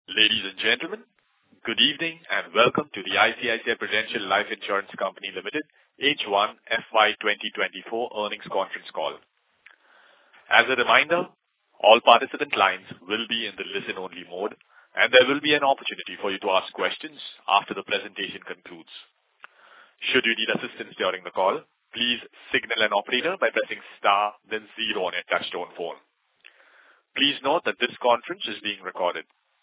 Ladies and gentlemen, good evening and welcome to the ICICI Prudential Life Insurance Company Limited H1 FY 2024 earnings conference call. As a reminder, all participant lines will be in the listen-only mode, and there will be an opportunity for you to ask questions after the presentation concludes. Should you need assistance during the call, please signal an operator by pressing star then zero on your touchtone phone. Please note that this conference is being recorded.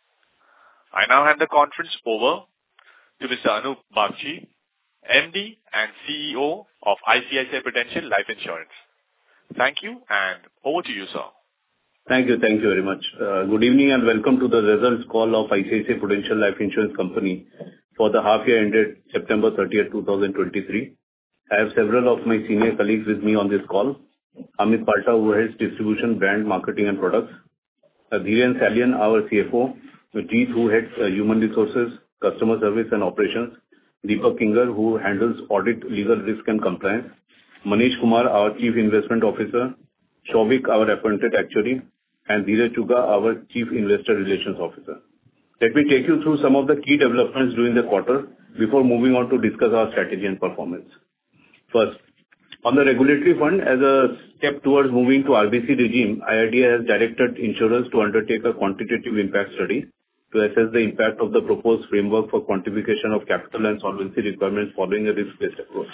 I now hand the conference over to Mr. Anup Bagchi, MD and CEO of ICICI Prudential Life Insurance. Thank you, and over to you, sir. Thank you very much. Good evening and welcome to the results call of ICICI Prudential Life Insurance Company for the half year ended September 30th, 2023. I have several of my senior colleagues with me on this call. Amit Palta, who heads Distribution, Brand, Marketing and Products. Dhiren Salian, our CFO. Jeet, who heads Human Resources, Customer Service and Operations. Deepak Kinger, who handles Audit, Legal, Risk and Compliance. Manish Kumar, our Chief Investment Officer. Souvik, our Appointed Actuary. And Dheeraj Chugha, our Chief Investor Relations Officer. Let me take you through some of the key developments during the quarter before moving on to discuss our strategy and performance. First, on the regulatory front, as a step towards moving to RBC regime, IRDAI has directed insurers to undertake a quantitative impact study to assess the impact of the proposed framework for quantification of capital and solvency requirements following a risk-based approach.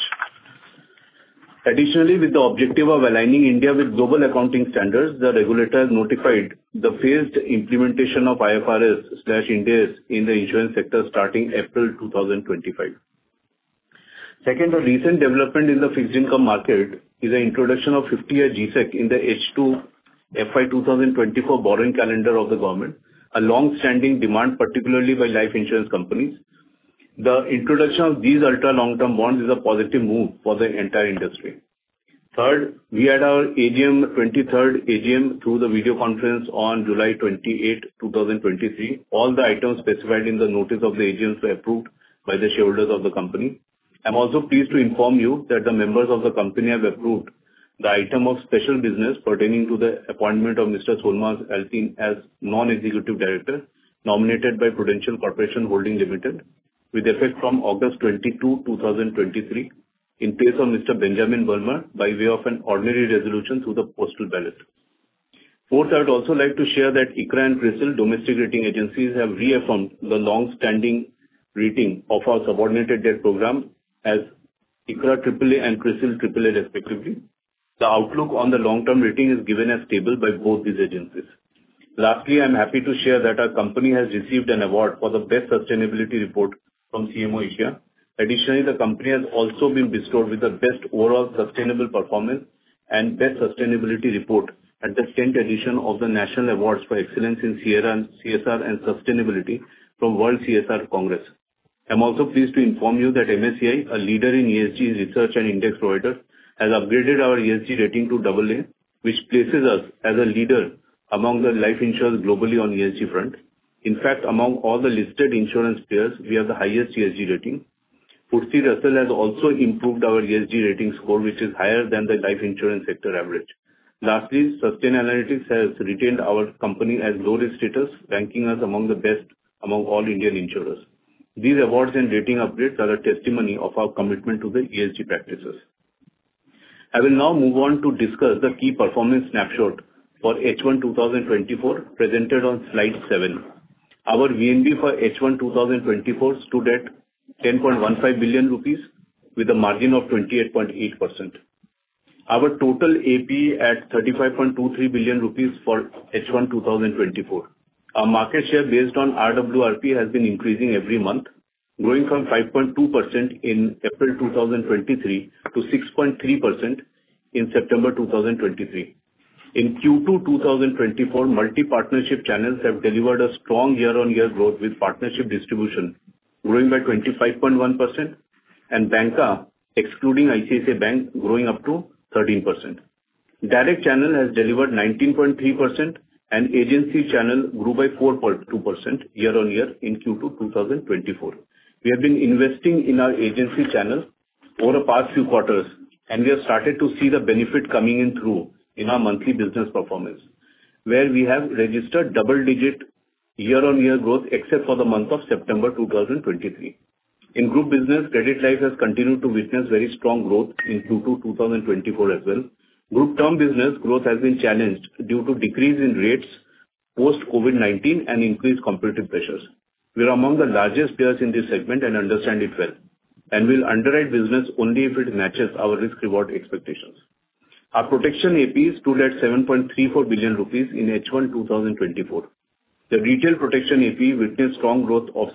Additionally, with the objective of aligning India with global accounting standards, the regulator has notified the phased implementation of IFRS/Ind AS in the insurance sector starting April 2025. Second, a recent development in the fixed income market is the introduction of 50-year G-Sec in the H2 FY 2024 borrowing calendar of the government, a long-standing demand, particularly by life insurance companies. The introduction of these ultra-long-term bonds is a positive move for the entire industry. Third, we had our 23rd AGM through the video conference on July 28, 2023. All the items specified in the notice of the AGM were approved by the shareholders of the company. I'm also pleased to inform you that the members of the company have approved the item of special business pertaining to the appointment of Mr. Solmaz Altin as non-executive director, nominated by Prudential Corporation Holding Limited, with effect from August 22, 2023, in place of Mr. Benjamin Bulmer, by way of an ordinary resolution through the postal ballot. Fourth, I would also like to share that ICRA and CRISIL domestic rating agencies have reaffirmed the long-standing rating of our subordinated debt program as ICRA AAA and CRISIL AAA respectively. The outlook on the long-term rating is given as stable by both these agencies. Lastly, I'm happy to share that our company has received an award for the Best Sustainability Report from CMO Asia. Additionally, the company has also been bestowed with the Best Overall Sustainable Performance and Best Sustainability Report at the 10th edition of the National Awards for Excellence in CSR and Sustainability from World CSR Congress. I'm also pleased to inform you that MSCI, a leader in ESG research and index provider, has upgraded our ESG rating to AA, which places us as a leader among the life insurers globally on ESG front. In fact, among all the listed insurance players, we have the highest ESG rating. FTSE Russell has also improved our ESG rating score, which is higher than the life insurance sector average. Lastly, Sustainalytics has retained our company as low risk status, ranking us among the best among all Indian insurers. These awards and rating upgrades are a testimony of our commitment to the ESG practices. I will now move on to discuss the key performance snapshot for H1 2024 presented on slide 7. Our VNB for H1 2024 stood at 10.15 billion rupees with a margin of 28.8%. Our total AP at 35.23 billion rupees for H1 2024. Our market share based on RWRP has been increasing every month, growing from 5.2% in April 2023 to 6.3% in September 2023. In Q2 2024, multi-partnership channels have delivered a strong year-on-year growth with partnership distribution growing by 25.1% and Banca, excluding ICICI Bank, growing up to 13%. Direct channel has delivered 19.3% and agency channel grew by 4.2% year-on-year in Q2 2024. We have been investing in our agency channel over the past few quarters, and we have started to see the benefit coming in through in our monthly business performance, where we have registered double-digit year-on-year growth, except for the month of September 2023. In group business, Credit Life has continued to witness very strong growth in Q2 2024 as well. Group term business growth has been challenged due to decrease in rates post-COVID-19 and increased competitive pressures. We are among the largest players in this segment and understand it well, and will underwrite business only if it matches our risk-reward expectations. Our protection APE stood at 7.34 billion rupees in H1 2024. The retail protection APE witnessed strong growth of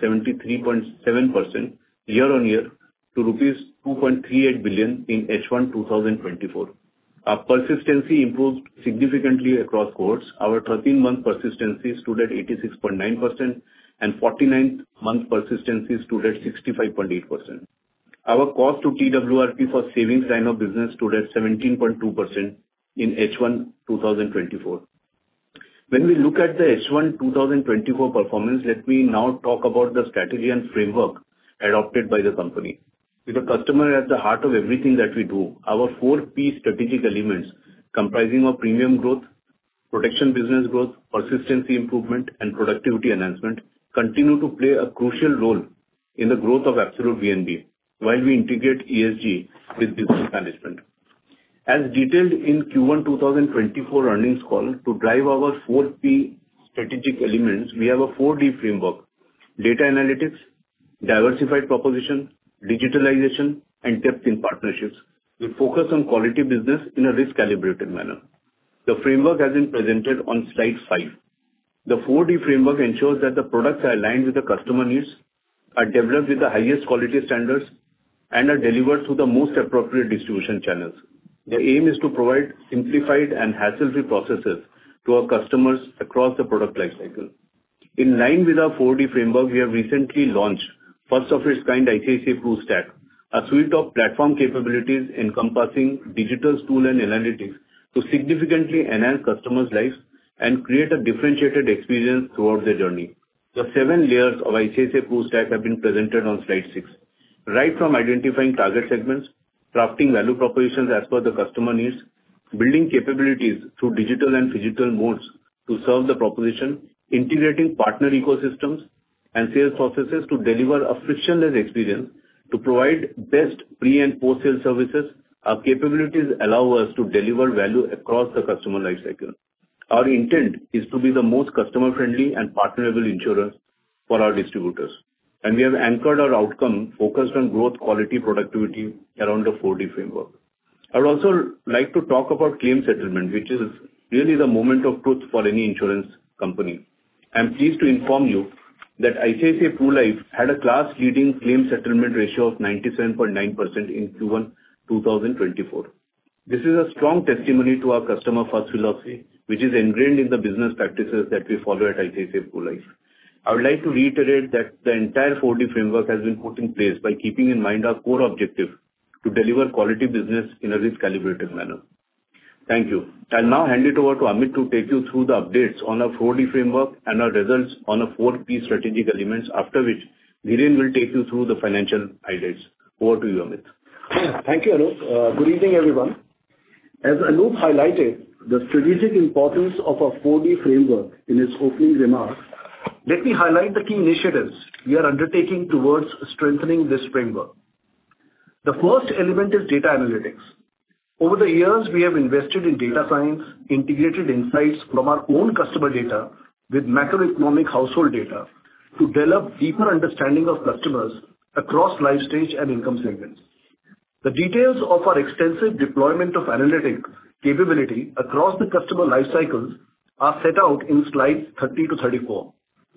73.7% year-on-year to rupees 2.38 billion in H1 2024. Our persistency improved significantly across cohorts. Our 13-month persistency stood at 86.9%, and 49th-month persistency stood at 65.8%. Our cost to TWRP for savings line of business stood at 17.2% in H1 2024. When we look at the H1 2024 performance, let me now talk about the strategy and framework adopted by the company. With the customer at the heart of everything that we do, our 4P strategic elements comprising of premium growth, protection business growth, persistency improvement, and productivity enhancement continue to play a crucial role in the growth of absolute VNB, while we integrate ESG with business management. As detailed in Q1 2024 earnings call, to drive our 4P strategic elements, we have a 4D framework: data analytics, diversified proposition, digitalization, and depth in partnerships, with focus on quality business in a risk-calibrated manner. The framework has been presented on slide 5. The 4D framework ensures that the products are aligned with the customer needs, are developed with the highest quality standards, and are delivered through the most appropriate distribution channels. The aim is to provide simplified and hassle-free processes to our customers across the product life cycle. In line with our 4D framework, we have recently launched first of its kind ICICI Pru Stack, a suite of platform capabilities encompassing digital tool and analytics to significantly enhance customers' lives and create a differentiated experience throughout their journey. The 7 layers of ICICI Pru Stack have been presented on slide 6. Right from identifying target segments, crafting value propositions as per the customer needs, building capabilities through digital and physical modes to serve the proposition, integrating partner ecosystems and sales processes to deliver a frictionless experience, to provide best pre- and post-sale services. Our capabilities allow us to deliver value across the customer life cycle. Our intent is to be the most customer-friendly and partnerable insurer for our distributors, and we have anchored our outcome focused on growth, quality, productivity around the 4D framework. I would also like to talk about claim settlement, which is really the moment of truth for any insurance company. I am pleased to inform you that ICICI Pru Life had a class-leading claim settlement ratio of 97.9% in Q1 2024. This is a strong testimony to our customer-first philosophy, which is ingrained in the business practices that we follow at ICICI Pru Life. I would like to reiterate that the entire 4D framework has been put in place by keeping in mind our core objective to deliver quality business in a risk-calibrated manner. Thank you. I'll now hand it over to Amit to take you through the updates on our 4D framework and our results on our 4P strategic elements, after which Dhiren will take you through the financial highlights. Over to you, Amit. Thank you, Anup. Good evening, everyone. As Anup highlighted the strategic importance of our 4D framework in his opening remarks, let me highlight the key initiatives we are undertaking towards strengthening this framework. The first element is data analytics. Over the years, we have invested in data science, integrated insights from our own customer data with macroeconomic household data to develop deeper understanding of customers across life stage and income segments. The details of our extensive deployment of analytic capability across the customer life cycles are set out in slides 30 to 34.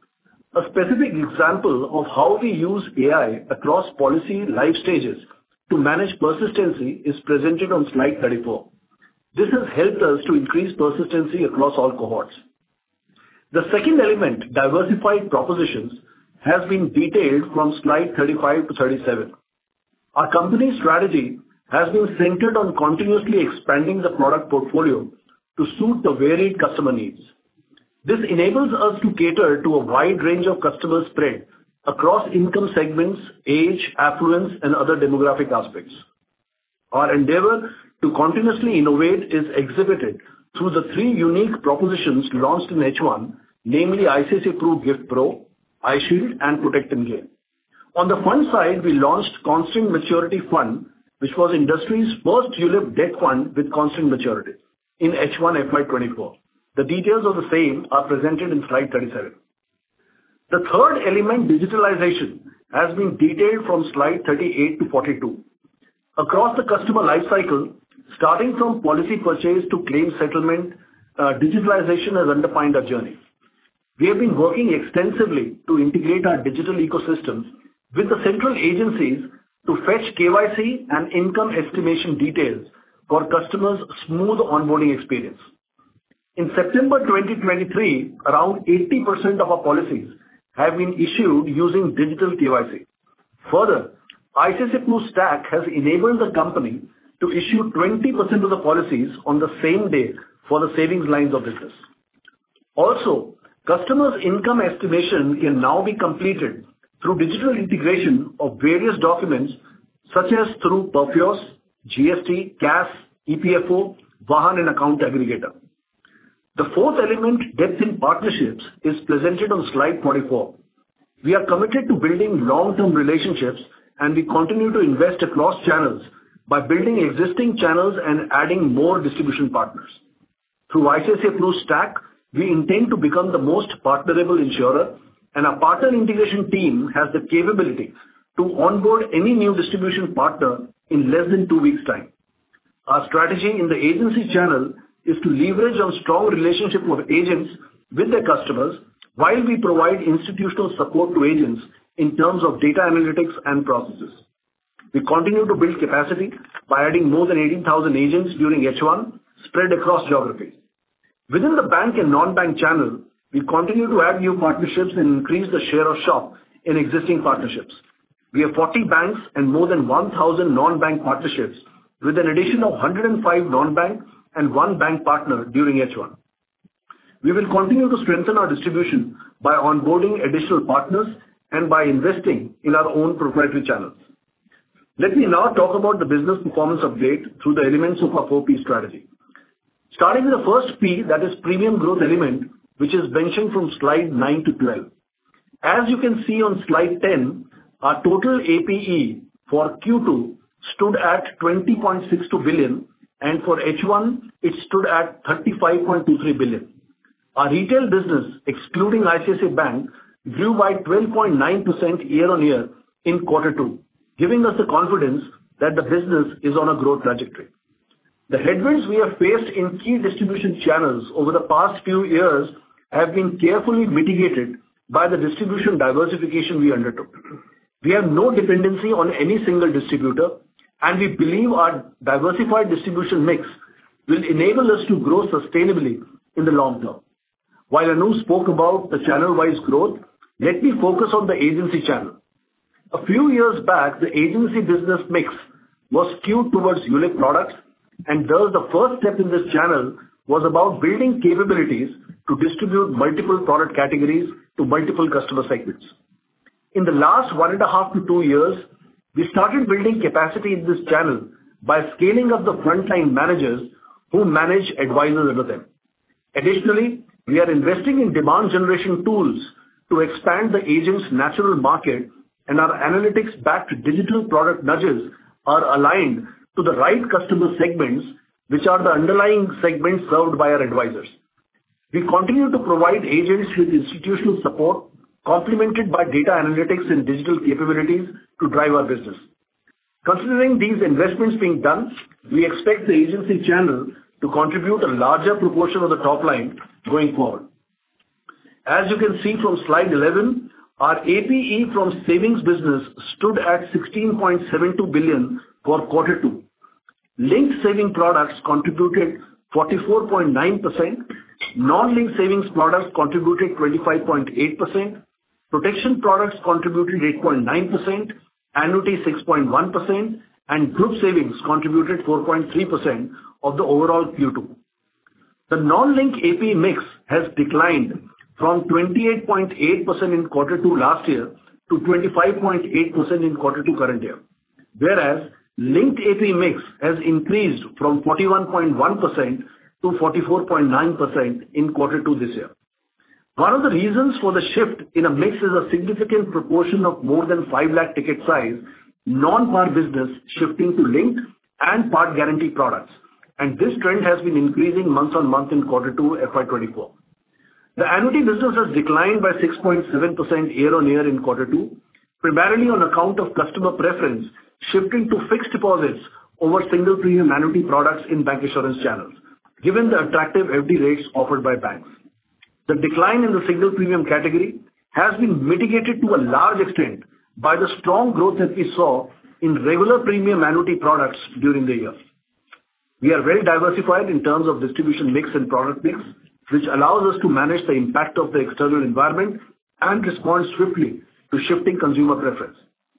A specific example of how we use AI across policy life stages to manage persistency is presented on slide 34. This has helped us to increase persistency across all cohorts. The second element, diversified propositions, has been detailed from slide 35 to 37. Our company strategy has been centered on continuously expanding the product portfolio to suit the varied customer needs. This enables us to cater to a wide range of customer spread across income segments, age, affluence, and other demographic aspects. Our endeavor to continuously innovate is exhibited through the 3 unique propositions launched in H1, namely ICICI Pru Gift Pro, iShield, and Protect and Gain. On the fund side, we launched Constant Maturity Fund, which was industry's first ULIP debt fund with constant maturity in H1 FY24. The details of the same are presented in slide 37. The third element, digitalization, has been detailed from slide 38 to 42. Across the customer life cycle, starting from policy purchase to claim settlement, digitalization has underpinned our journey. We have been working extensively to integrate our digital ecosystems with the central agencies to fetch KYC and income estimation details for customers' smooth onboarding experience. In September 2023, around 80% of our policies have been issued using digital KYC. Further, ICICI Pru Stack has enabled the company to issue 20% of the policies on the same day for the savings lines of business. Also, customers' income estimation can now be completed through digital integration of various documents such as through Perfios, GST, CAS, EPFO, Vahan and Account Aggregator. The fourth element, depth in partnerships, is presented on slide 44. We are committed to building long-term relationships and we continue to invest across channels by building existing channels and adding more distribution partners. Through ICICI Pru Stack, we intend to become the most partnerable insurer, and our partner integration team has the capability to onboard any new distribution partner in less than 2 weeks' time. Our strategy in the agency channel is to leverage on strong relationship of agents with their customers while we provide institutional support to agents in terms of data analytics and processes. We continue to build capacity by adding more than 18,000 agents during H1 spread across geographies. Within the bank and non-bank channel, we continue to add new partnerships and increase the share of shop in existing partnerships. We have 40 banks and more than 1,000 non-bank partnerships with an addition of 105 non-bank and 1 bank partner during H1. We will continue to strengthen our distribution by onboarding additional partners and by investing in our own proprietary channels. Let me now talk about the business performance update through the elements of our 4P strategy. Starting with the first P, that is premium growth element, which is mentioned from slide 9 to 12. As you can see on slide 10, our total APE for Q2 stood at 20.62 billion, and for H1, it stood at 35.23 billion. Our retail business, excluding ICICI Bank, grew by 12.9% year-on-year in Q2, giving us the confidence that the business is on a growth trajectory. The headwinds we have faced in key distribution channels over the past few years have been carefully mitigated by the distribution diversification we undertook. We have no dependency on any single distributor, and we believe our diversified distribution mix will enable us to grow sustainably in the long term. While Anu spoke about the channel-wise growth, let me focus on the agency channel. A few years back, the agency business mix was skewed towards ULIP products, and thus the first step in this channel was about building capabilities to distribute multiple product categories to multiple customer segments. In the last 1.5 to 2 years, we started building capacity in this channel by scaling up the frontline managers who manage advisors under them. Additionally, we are investing in demand generation tools to expand the agent's natural market, and our analytics-backed digital product nudges are aligned to the right customer segments, which are the underlying segments served by our advisors. We continue to provide agents with institutional support, complemented by data analytics and digital capabilities to drive our business. Considering these investments being done, we expect the agency channel to contribute a larger proportion of the top line going forward. As you can see from slide 11, our APE from savings business stood at 16.72 billion for Q2. Linked saving products contributed 44.9%, non-linked savings products contributed 25.8%, protection products contributed 8.9%, annuity 6.1%, and group savings contributed 4.3% of the overall Q2. The non-linked APE mix has declined from 28.8% in Q2 last year to 25.8% in Q2 current year, whereas linked APE mix has increased from 41.1% to 44.9% in Q2 this year. One of the reasons for the shift in a mix is a significant proportion of more than 5 lakh ticket size non-par business shifting to linked and part guarantee products, and this trend has been increasing month-on-month in Q2 FY24. The annuity business has declined by 6.7% year-on-year in Q2, primarily on account of customer preference shifting to fixed deposits over single premium annuity products in bancassurance channels, given the attractive FD rates offered by banks. The decline in the single premium category has been mitigated to a large extent by the strong growth that we saw in regular premium annuity products during the year. We are well diversified in terms of distribution mix and product mix, which allows us to manage the impact of the external environment and respond swiftly to shifting consumer preference.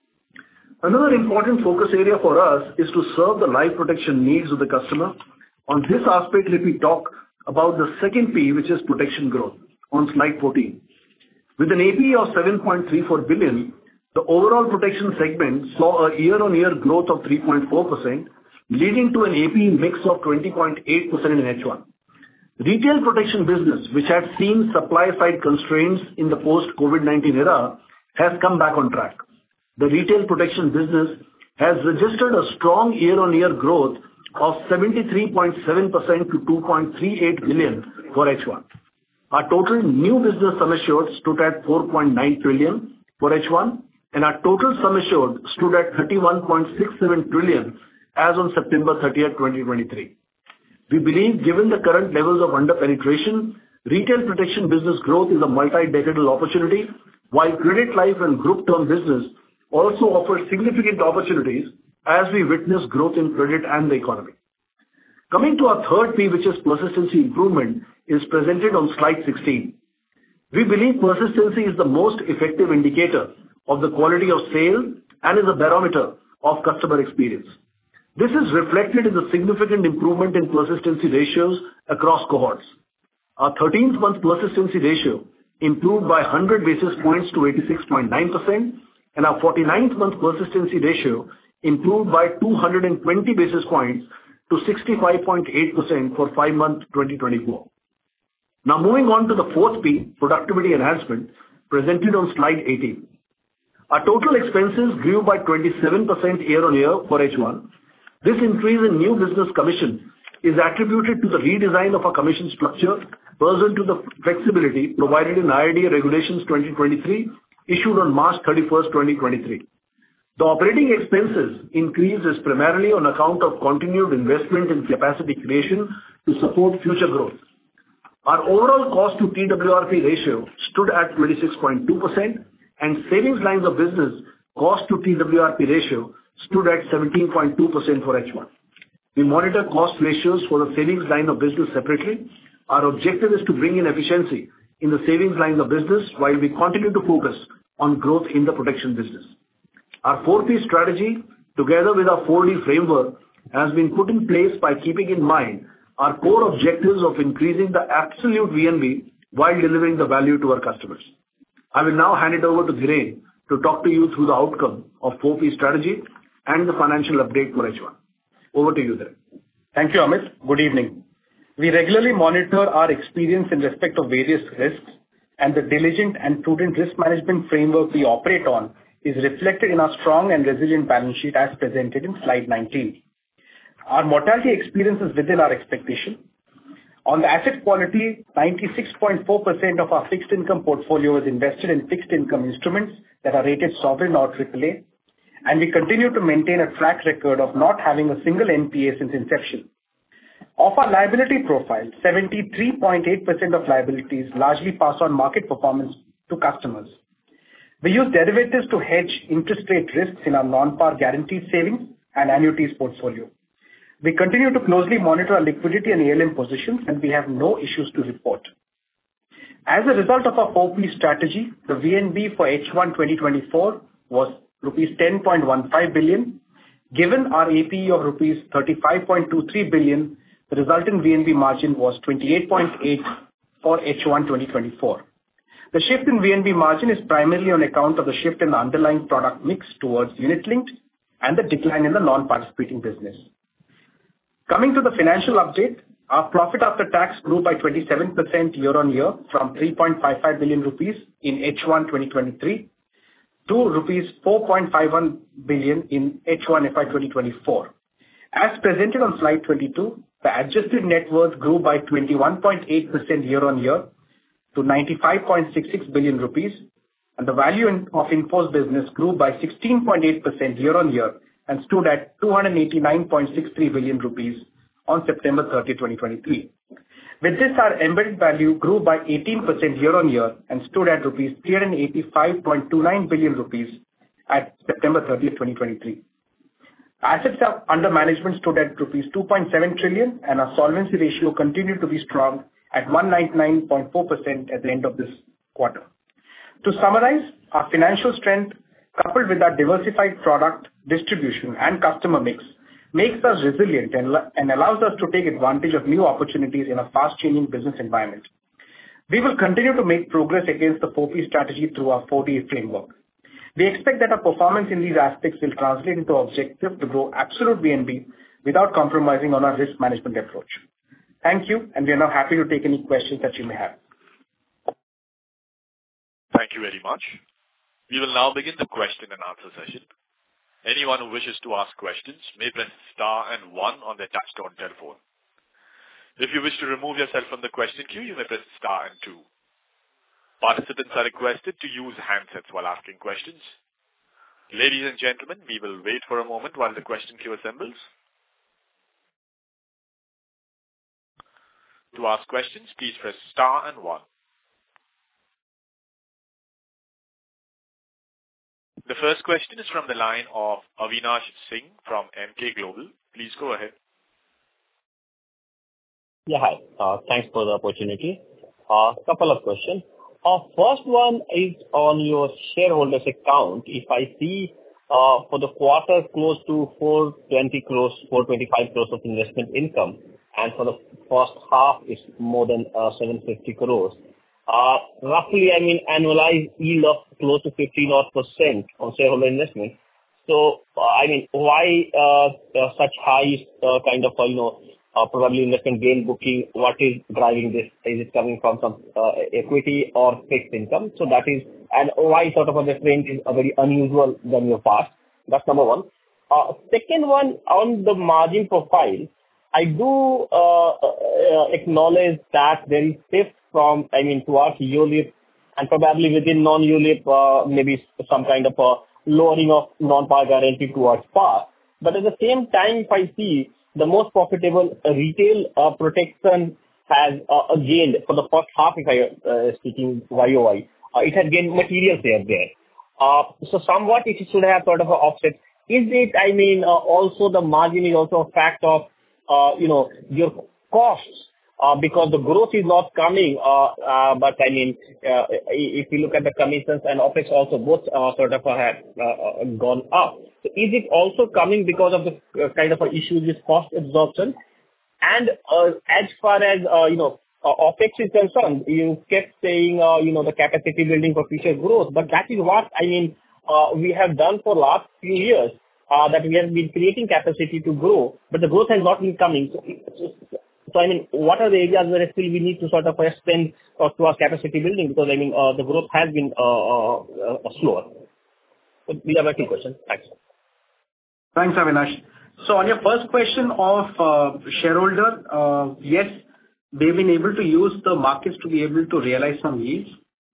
Another important focus area for us is to serve the life protection needs of the customer. On this aspect, let me talk about the second P, which is protection growth, on slide 14. With an APE of 7.34 billion, the overall protection segment saw a year-on-year growth of 3.4%, leading to an APE mix of 20.8% in H1. Retail protection business, which had seen supply-side constraints in the post-COVID-19 era, has come back on track. The retail protection business has registered a strong year-on-year growth of 73.7% to 2.38 billion for H1. Our total new business sum assured stood at 4.9 trillion for H1, and our total sum assured stood at 31.67 trillion as on September 30th, 2023. We believe, given the current levels of under-penetration, retail protection business growth is a multi-decadal opportunity, while credit life and group term business also offer significant opportunities as we witness growth in credit and the economy. Coming to our third P, which is persistency improvement, is presented on slide 16. We believe persistency is the most effective indicator of the quality of sale and is a barometer of customer experience. This is reflected in the significant improvement in persistency ratios across cohorts. Our 13th month persistency ratio improved by 100 basis points to 86.9%, and our 49th month persistency ratio improved by 220 basis points to 65.8% for 5-month 2024. Now moving on to the fourth P, productivity enhancement, presented on slide 18. Our total expenses grew by 27% year-on-year for H1. This increase in new business commission is attributed to the redesign of our commission structure pursuant to the flexibility provided in IRDAI Regulations 2023, issued on March 31st, 2023. The operating expenses increase is primarily on account of continued investment in capacity creation to support future growth. Our overall cost to TWRP ratio stood at 26.2%, and savings lines of business cost to TWRP ratio stood at 17.2% for H1. We monitor cost ratios for the savings line of business separately. Our objective is to bring in efficiency in the savings line of business while we continue to focus on growth in the protection business. Our 4P strategy, together with our 4D framework, has been put in place by keeping in mind our core objectives of increasing the absolute VNB while delivering the value to our customers. I will now hand it over to Dhiren to talk to you through the outcome of 4P strategy and the financial update for H1. Over to you, Dhiren. Thank you, Amit. Good evening. We regularly monitor our experience in respect of various risks, and the diligent and prudent risk management framework we operate on is reflected in our strong and resilient balance sheet as presented in slide 19. Our mortality experience is within our expectation. On the asset quality, 96.4% of our fixed income portfolio is invested in fixed income instruments that are rated sovereign or AAA, and we continue to maintain a track record of not having a single NPA since inception. Of our liability profile, 73.8% of liabilities largely pass on market performance to customers. We use derivatives to hedge interest rate risks in our non-par guaranteed savings and annuities portfolio. We continue to closely monitor our liquidity and ALM positions, and we have no issues to report. As a result of our 4P strategy, the VNB for H1 2024 was rupees 10.15 billion. Given our APE of rupees 35.23 billion, the resulting VNB margin was 28.8 for H1 2024. The shift in VNB margin is primarily on account of the shift in the underlying product mix towards unit-linked and the decline in the non-participating business. Coming to the financial update, Our profit after tax grew by 27% year-on-year from 3.55 billion rupees in H1 2023 to rupees 4.51 billion in H1 FY 2024. As presented on slide 22, the adjusted net worth grew by 21.8% year-on-year to 95.66 billion rupees, and the value of in-force business grew by 16.8% year-on-year and stood at 289.63 billion rupees on September 30, 2023. With this, our embedded value grew by 18% year-on-year and stood at rupees 385.29 billion rupees at September 30, 2023. Assets under management stood at rupees 2.7 trillion, and our solvency ratio continued to be strong at 199.4% at the end of this quarter. To summarize, our financial strength, coupled with our diversified product distribution and customer mix, makes us resilient and allows us to take advantage of new opportunities in a fast-changing business environment. We will continue to make progress against the 4P strategy through our 4D framework. We expect that our performance in these aspects will translate into objective to grow absolute VNB without compromising on our risk management approach. Thank you, and we are now happy to take any questions that you may have. Thank you very much. We will now begin the question and answer session. Anyone who wishes to ask questions may press star and 1 on their touchtone telephone. If you wish to remove yourself from the question queue, you may press star and 2. Participants are requested to use handsets while asking questions. Ladies and gentlemen, we will wait for a moment while the question queue assembles. To ask questions, please press star and 1. The first question is from the line of Avinash Singh from Emkay Global. Please go ahead. Yeah, hi. Thanks for the opportunity. Couple of questions. First one is on your shareholders account. If I see for the quarter close to 420 crores, 425 crores of investment income, and for the first half is more than 750 crores. Roughly, I mean, annualized yield of close to 15% on shareholder investment. So, I mean, why such high kind of, probably investment gain booking? What is driving this? Is it coming from some equity or fixed income? So that is, and why sort of the trend is very unusual than your past? That's number one. Second one, on the margin profile, I do acknowledge that there is shift from, towards ULIP, and probably within non-ULIP, maybe some kind of a lowering of non-par guarantee towards par. But at the same time, if I see the most profitable retail protection has gained for the first half, if I speaking YOY, it has gained material share there. So somewhat it should have sort of an offset. Is it, also the margin is also a fact of, your costs, because the growth is not coming, but if you look at the commissions and OpEx also, both sort of have gone up. So is it also coming because of the kind of issues with cost absorption? And as far as, OpEx is concerned, you kept saying, the capacity building for future growth, but that is what, we have done for last few years, that we have been creating capacity to grow, but the growth has not been coming. So what are the areas where still we need to sort of spend towards capacity building? Because, the growth has been slower. So these are my two questions. Thanks. Thanks, Avinash. So on your first question of shareholder, yes, they've been able to use the markets to be able to realize some yields.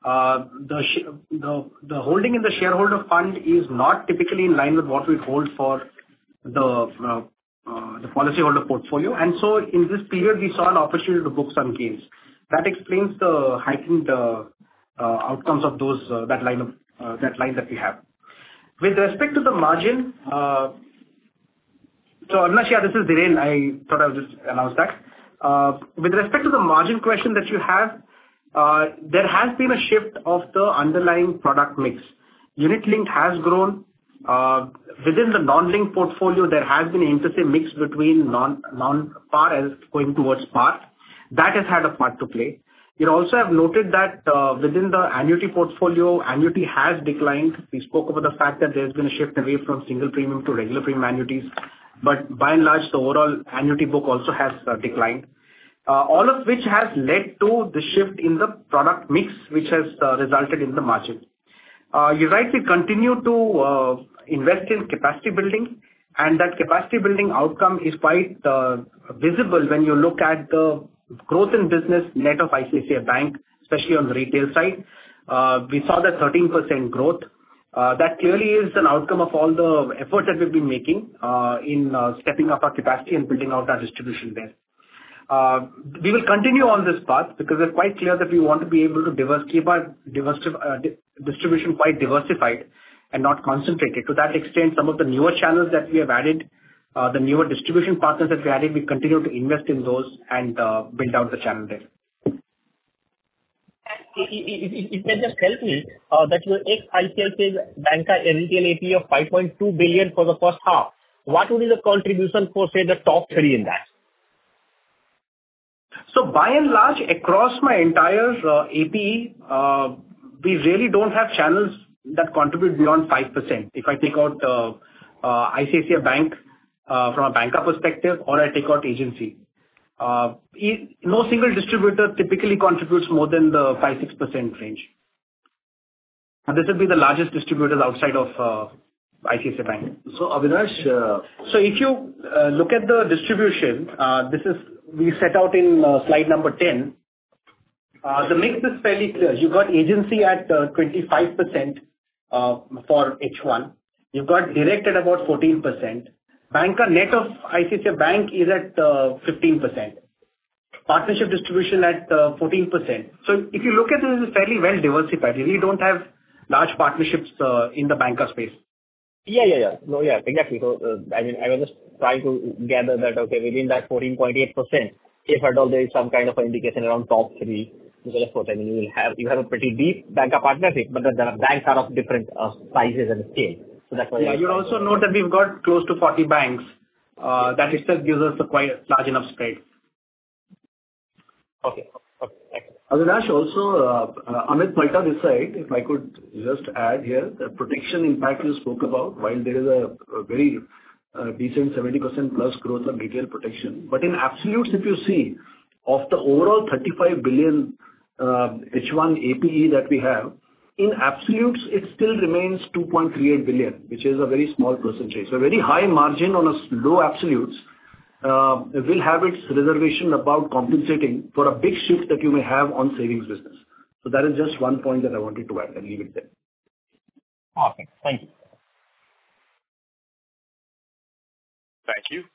The holding in the shareholder fund is not typically in line with what we hold for the policyholder portfolio, and so in this period we saw an opportunity to book some gains. That explains the heightened outcomes of those that line that we have. With respect to the margin, so Avinash, this is Dhiren. I thought I would just announce that. With respect to the margin question that you have, there has been a shift of the underlying product mix. Unit linked has grown. Within the non-linked portfolio, there has been an inter-se mix between non-par as going towards par. That has had a part to play. You also have noted that within the annuity portfolio, annuity has declined. We spoke about the fact that there's been a shift away from single premium to regular premium annuities, but by and large, the overall annuity book also has declined. all of which has led to the shift in the product mix, which has resulted in the margin. You're right, we continue to invest in capacity building, and that capacity building outcome is quite visible when you look at the growth in business net of ICICI Bank, especially on the retail side. We saw that 13% growth. That clearly is an outcome of all the efforts that we've been making in stepping up our capacity and building out our distribution there. We will continue on this path because it's quite clear that we want to be able to keep our distribution quite diversified and not concentrated. To that extent, some of the newer channels that we have added, the newer distribution partners that we added, we continue to invest in those and build out the channel there. If you can just help me, that your ex-ICICI Bank retail AP of 5.2 billion for the first half, what would be the contribution for, say, the top three in that? So by and large, across my entire AP, we really don't have channels that contribute beyond 5%. If I take out ICICI Bank from a banker perspective, or I take out agency. No single distributor typically contributes more than the 5-6% range. And this will be the largest distributors outside of ICICI Bank. So Avinash, so if you look at the distribution, this is we set out in slide number 10. The mix is fairly clear. You've got agency at 25% for H1. You've got direct at about 14%. Banker net of ICICI Bank is at 15%. Partnership distribution at 14%. So if you look at this, it's fairly well diversified. You really don't have large partnerships in the banker space. Yeah. No, yeah, exactly. So, I mean, I was just trying to gather that, okay, within that 14.8%, if at all there is some kind of an indication around top three, because of course, I mean, you have a pretty deep banker partnership, but then the banks are of different sizes and scale. So that's why. Yeah, you'll also note that we've got close to 40 banks. That itself gives us a quite large enough spread. Okay. Avinash, also, Amit Palta this side, if I could just add here, the protection impact you spoke about, while there is a very decent 70% plus growth of retail protection, but in absolutes, if you see, of the overall 35 billion H1 APE that we have, in absolutes, it still remains 2.38 billion, which is a very small percentage. So a very high margin on a low absolutes will have its reservation about compensating for a big shift that you may have on savings business. So that is just one point that I wanted to add and leave it there. Okay, thank you. Thank you.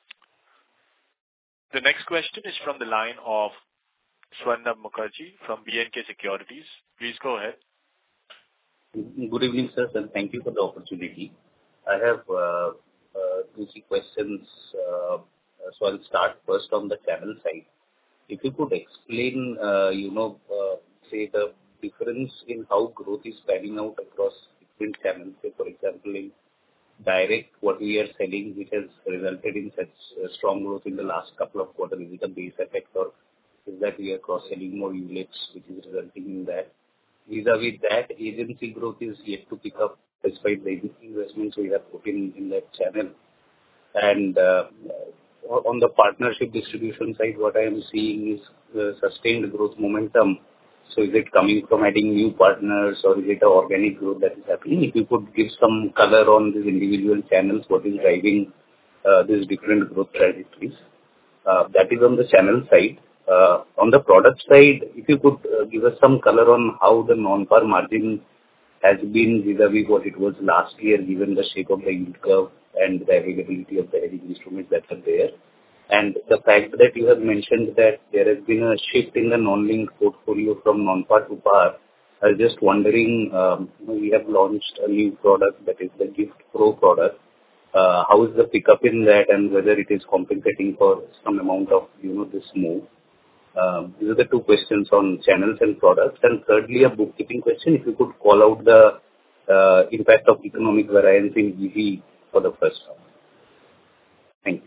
The next question is from the line of Swarnabh Mukherjee from B&K Securities. Please go ahead. Good evening, sir, and thank you for the opportunity. I have 2-3 questions. So I'll start first on the channel side. If you could explain, say the difference in how growth is panning out across different channels. Say, for example, in direct, what we are selling, which has resulted in such strong growth in the last couple of quarters, is it a base effect, or is that we are cross-selling more units, which is resulting in that? Vis-a-vis that, agency growth is yet to pick up despite the investments we have put in that channel. And on the partnership distribution side, what I am seeing is sustained growth momentum. So is it coming from adding new partners, or is it an organic growth that is happening? If you could give some color on these individual channels, what is driving these different growth trajectories? That is on the channel side. On the product side, if you could give us some color on how the non-par margin has been vis-a-vis what it was last year, given the shape of the yield curve and the availability of the hedging instruments that are there. And the fact that you have mentioned that there has been a shift in the non-linked portfolio from non-par to par, I was just wondering, we have launched a new product that is the Gift Pro product. How is the pickup in that, and whether it is compensating for some amount of, this move? These are the 2 questions on channels and products. And thirdly, a bookkeeping question, if you could call out the impact of economic variance in EV for the first half. Thank you.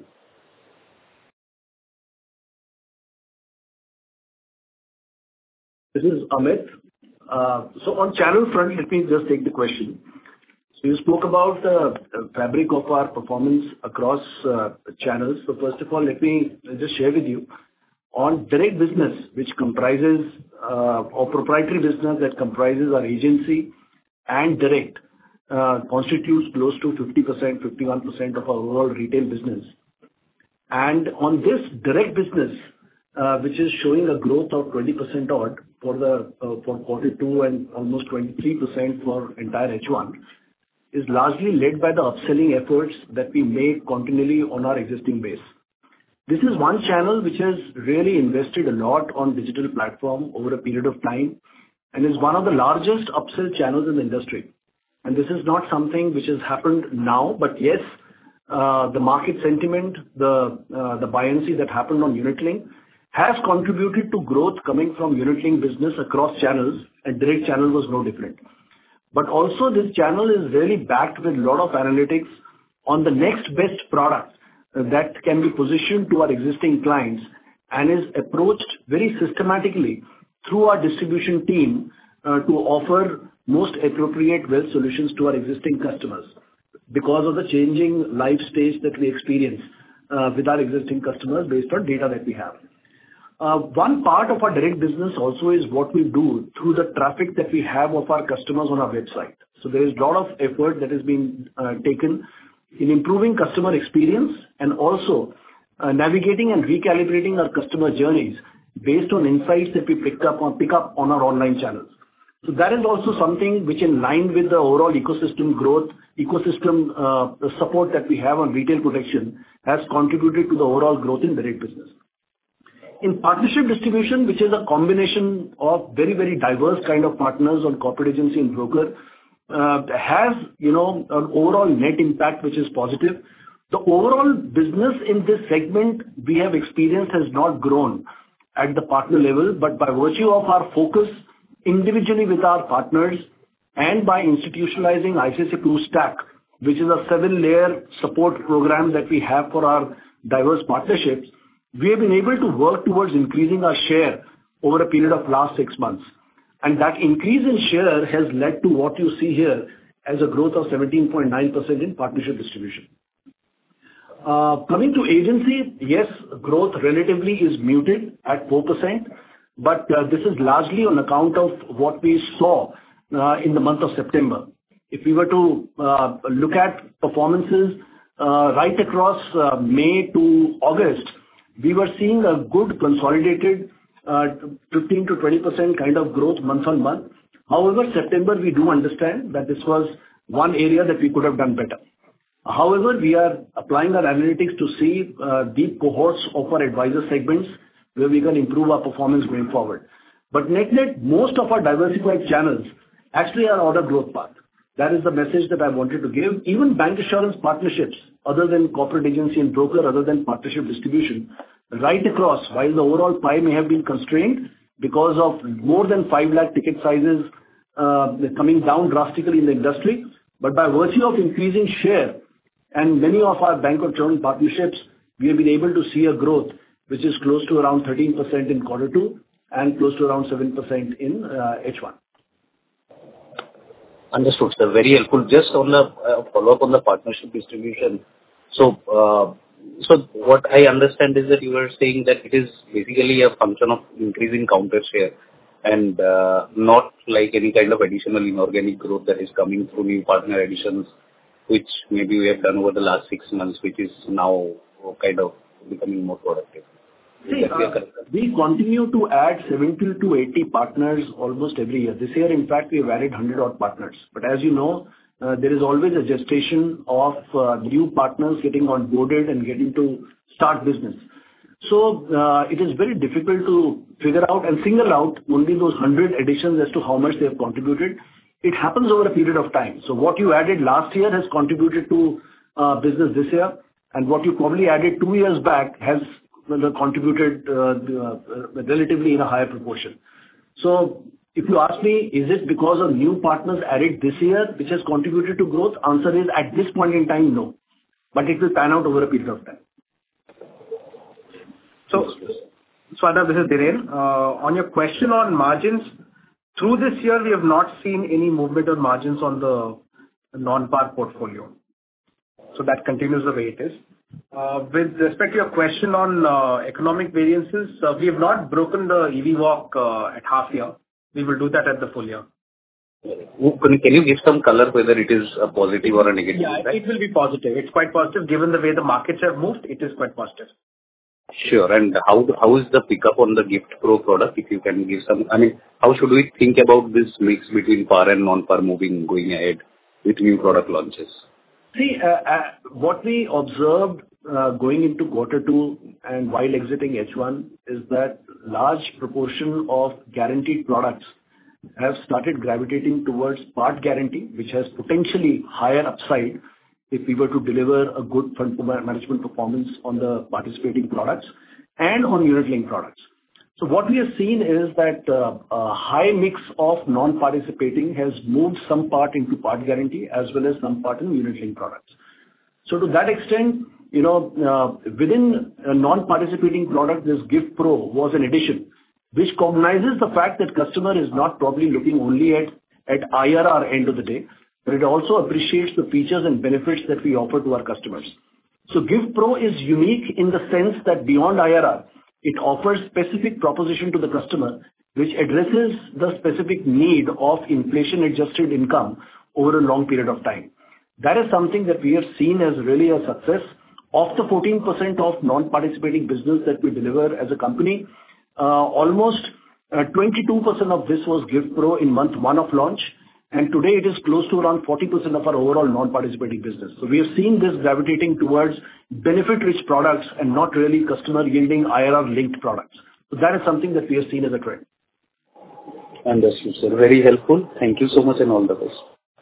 This is Amit. So on channel front, let me just take the question. So you spoke about the fabric of our performance across channels. So first of all, let me just share with you. On direct business, which comprises or proprietary business that comprises our agency and direct, constitutes close to 50%, 51% of our overall retail business. And on this direct business, which is showing a growth of 20% odd for quarter two and almost 23% for entire H1, is largely led by the upselling efforts that we make continually on our existing base. This is one channel which has really invested a lot on digital platform over a period of time and is one of the largest upsell channels in the industry. And this is not something which has happened now, but yes, the market sentiment, the buoyancy that happened on unit link has contributed to growth coming from unit link business across channels, and direct channel was no different. But also this channel is really backed with a lot of analytics on the next best product that can be positioned to our existing clients and is approached very systematically through our distribution team to offer most appropriate wealth solutions to our existing customers because of the changing life stage that we experience with our existing customers based on data that we have. One part of our direct business also is what we do through the traffic that we have of our customers on our website. So there is a lot of effort that has been taken in improving customer experience and also navigating and recalibrating our customer journeys based on insights that we pick up on our online channels. So that is also something which, in line with the overall ecosystem growth, support that we have on retail protection, has contributed to the overall growth in direct business. In partnership distribution, which is a combination of very, very diverse kind of partners on corporate agency and broker, has, an overall net impact which is positive. The overall business in this segment we have experienced has not grown at the partner level, but by virtue of our focus individually with our partners and by institutionalizing ICICI PruStack, which is a 7-layer support program that we have for our diverse partnerships, we have been able to work towards increasing our share over a period of last 6 months. And that increase in share has led to what you see here as a growth of 17.9% in partnership distribution. Coming to agency, yes, growth relatively is muted at 4%, but this is largely on account of what we saw in the month of September. If we were to look at performances right across May to August, we were seeing a good consolidated 15 to 20% kind of growth month on month. However, September, we do understand that this was one area that we could have done better. However, we are applying our analytics to see deep cohorts of our advisor segments where we can improve our performance going forward. But net, most of our diversified channels actually are on a growth path. That is the message that I wanted to give. Even bancassurance partnerships, other than corporate agency and broker, other than partnership distribution, right across, while the overall pie may have been constrained because of more than 5 lakh ticket sizes coming down drastically in the industry, but by virtue of increasing share and many of our bancassurance partnerships, we have been able to see a growth which is close to around 13% in quarter two and close to around 7% in H1. Understood, sir. Very helpful. Just on the follow-up on the partnership distribution. So what I understand is that you were saying that it is basically a function of increasing counter share and not like any kind of additional inorganic growth that is coming through new partner additions, which maybe we have done over the last 6 months, which is now kind of becoming more productive. See, we continue to add 70 to 80 partners almost every year. This year, in fact, we have added 100-odd partners. But as you know, there is always a gestation of new partners getting onboarded and getting to start business. So it is very difficult to figure out and single out only those 100 additions as to how much they have contributed. It happens over a period of time. So what you added last year has contributed to business this year, and what you probably added 2 years back has contributed relatively in a higher proportion. So if you ask me, is it because of new partners added this year which has contributed to growth? Answer is, at this point in time, no. But it will pan out over a period of time. So Swada, this is Dhiren. On your question on margins, through this year, we have not seen any movement on margins on the non-par portfolio. So that continues the way it is. With respect to your question on economic variances, we have not broken the EV walk at half year. We will do that at the full year. Can you give some color whether it is a positive or a negative impact? Yeah, it will be positive. It's quite positive. Given the way the markets have moved, it is quite positive. Sure. And how is the pickup on the Gift Pro product? If you can give some, I mean, how should we think about this mix between par and non-par moving going ahead with new product launches? See, what we observed going into quarter two and while exiting H1 is that large proportion of guaranteed products have started gravitating towards part guarantee, which has potentially higher upside if we were to deliver a good fund management performance on the participating products and on unit-linked products. So what we have seen is that a high mix of non-participating has moved some part into part guarantee as well as some part in unit-linked products. So to that extent, within a non-participating product, this Gift Pro was an addition, which cognizes the fact that customer is not probably looking only at IRR end of the day, but it also appreciates the features and benefits that we offer to our customers. So Gift Pro is unique in the sense that beyond IRR, it offers specific proposition to the customer, which addresses the specific need of inflation-adjusted income over a long period of time. That is something that we have seen as really a success. Of the 14% of non-participating business that we deliver as a company, almost 22% of this was Gift Pro in month one of launch, and today it is close to around 40% of our overall non-participating business. So we have seen this gravitating towards benefit-rich products and not really customer-yielding IRR-linked products. So that is something that we have seen as a trend. Understood, sir. Very helpful. Thank you so much and all the best.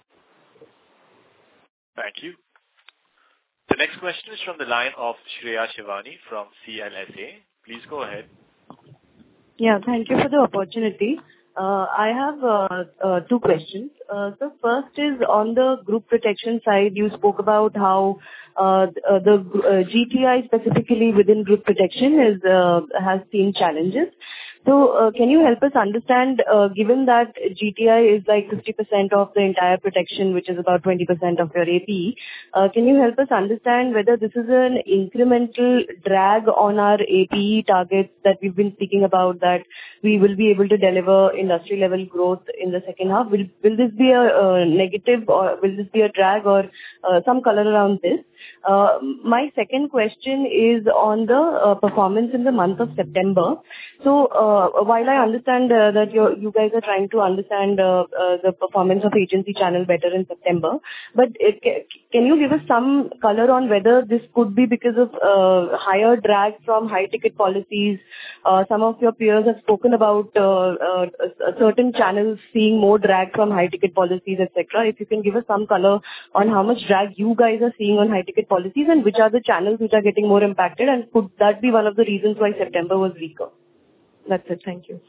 Thank you. The next question is from the line of Shreya Shivani from CLSA. Please go ahead. Yeah, thank you for the opportunity. I have two questions. So first is on the group protection side, you spoke about how the GTI specifically within group protection has seen challenges. So can you help us understand, given that GTI is like 50% of the entire protection, which is about 20% of your APE, can you help us understand whether this is an incremental drag on our APE targets that we've been speaking about, that we will be able to deliver industry level growth in the second half? Will this be a negative, or will this be a drag, or some color around this? My second question is on the performance in the month of September. So while I understand that you guys are trying to understand the performance of agency channel better in September, but can you give us some color on whether this could be because of higher drag from high ticket policies? Some of your peers have spoken about certain channels seeing more drag from high ticket policies, etc. If you can give us some color on how much drag you guys are seeing on high ticket policies and which are the channels which are getting more impacted, and could that be one of the reasons why September was weaker? That's it. Thank you.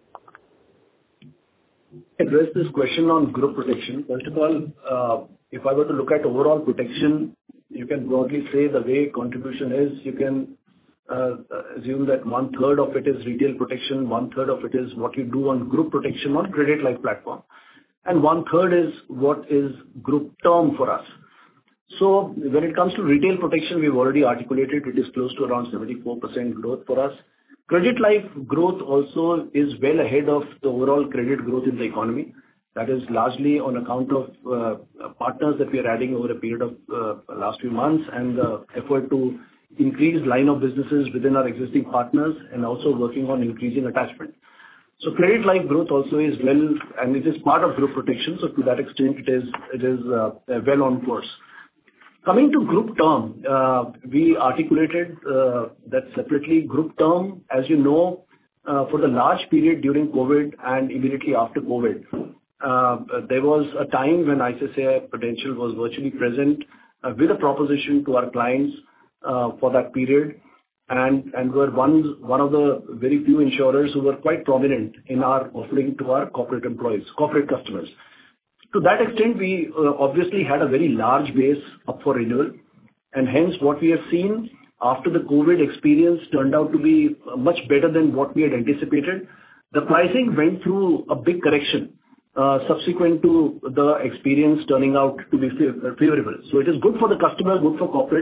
Address this question on group protection. First of all, if I were to look at overall protection, you can broadly say the way contribution is, you can assume that 1/3 of it is retail protection, 1/3 of it is what you do on group protection on Credit Life platform, and 1/3 is what is group term for us. So when it comes to retail protection, we've already articulated it is close to around 74% growth for us. Credit Life growth also is well ahead of the overall credit growth in the economy. That is largely on account of partners that we are adding over a period of last few months, and the effort to increase line of businesses within our existing partners, and also working on increasing attachment. So Credit Life growth also is well, and it is part of group protection. So to that extent, it is well on course. Coming to group term, we articulated that separately. Group term, as you know, for the large period during COVID and immediately after COVID, there was a time when ICICI Prudential was virtually present with a proposition to our clients for that period, and were one of the very few insurers who were quite prominent in our offering to our corporate employees, corporate customers. To that extent, we obviously had a very large base up for renewal, and hence what we have seen after the COVID experience turned out to be much better than what we had anticipated. The pricing went through a big correction subsequent to the experience turning out to be favorable. So it is good for the customer, good for corporates,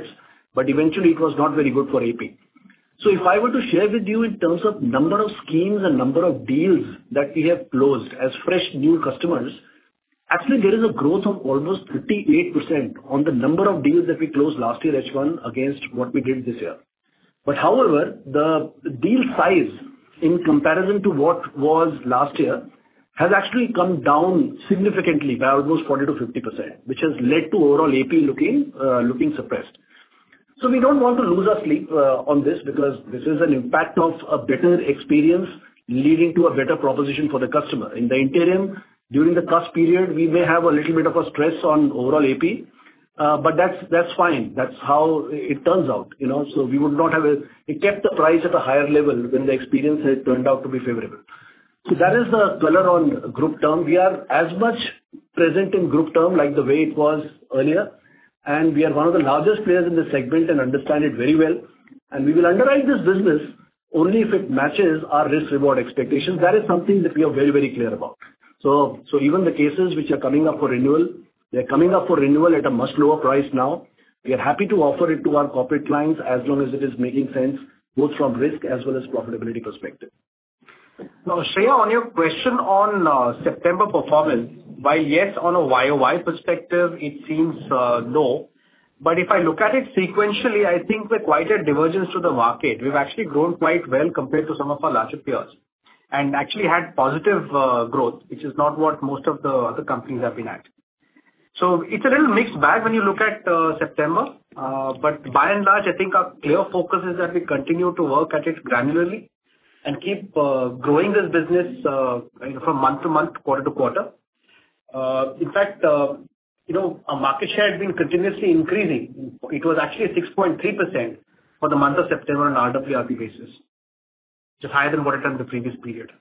but eventually it was not very good for AP. So if I were to share with you in terms of number of schemes and number of deals that we have closed as fresh new customers, actually there is a growth of almost 38% on the number of deals that we closed last year H1 against what we did this year. But however, the deal size in comparison to what was last year has actually come down significantly by almost 40 to 50%, which has led to overall AP looking suppressed. So we don't want to lose our sleep on this, because this is an impact of a better experience leading to a better proposition for the customer. In the interim, during the cusp period, we may have a little bit of a stress on overall AP, but that's fine. That's how it turns out, you know. So we would not have it kept the price at a higher level when the experience had turned out to be favorable. So that is the color on group term. We are as much present in group term like the way it was earlier, and we are one of the largest players in this segment and understand it very well. And we will underwrite this business only if it matches our risk-reward expectations. That is something that we are very, very clear about. So even the cases which are coming up for renewal, they're coming up for renewal at a much lower price now. We are happy to offer it to our corporate clients as long as it is making sense, both from risk as well as profitability perspective. Now, Shreya, on your question on September performance, while yes, on a YOY perspective, it seems low. But if I look at it sequentially, I think we're quite a divergence to the market. We've actually grown quite well compared to some of our larger peers, and actually had positive growth, which is not what most of the other companies have been at. So it's a little mixed bag when you look at September. But by and large, I think our clear focus is that we continue to work at it granularly and keep growing this business from month to month, quarter to quarter. In fact, our market share has been continuously increasing. It was actually 6.3% for the month of September on RWRP basis, which is higher than what it was in the previous period.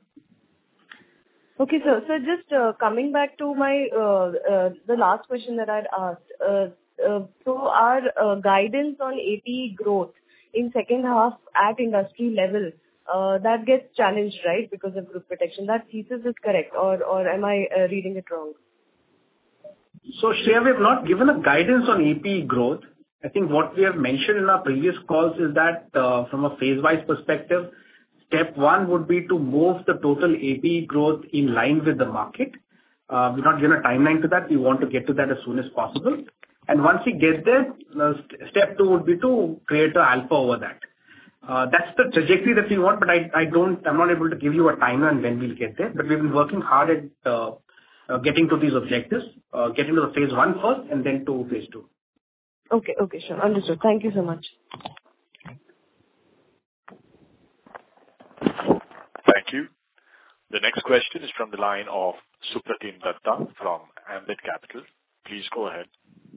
Okay, sir. So just coming back to my the last question that I'd asked. So our guidance on AP growth in second half at industry level, that gets challenged, right, because of group protection. That thesis is correct, or am I reading it wrong? So, Shreya, we have not given a guidance on AP growth. I think what we have mentioned in our previous calls is that from a phase-wise perspective, step one would be to move the total AP growth in line with the market. We're not given a timeline to that. We want to get to that as soon as possible. And once we get there, step two would be to create an alpha over that. That's the trajectory that we want, but I'm not able to give you a timeline when we'll get there. But we've been working hard at getting to these objectives, getting to the phase one first and then to phase two. Okay, sure. Understood. Thank you so much. Thank you. The next question is from the line of Supratim Datta from Ambit Capital. Please go ahead.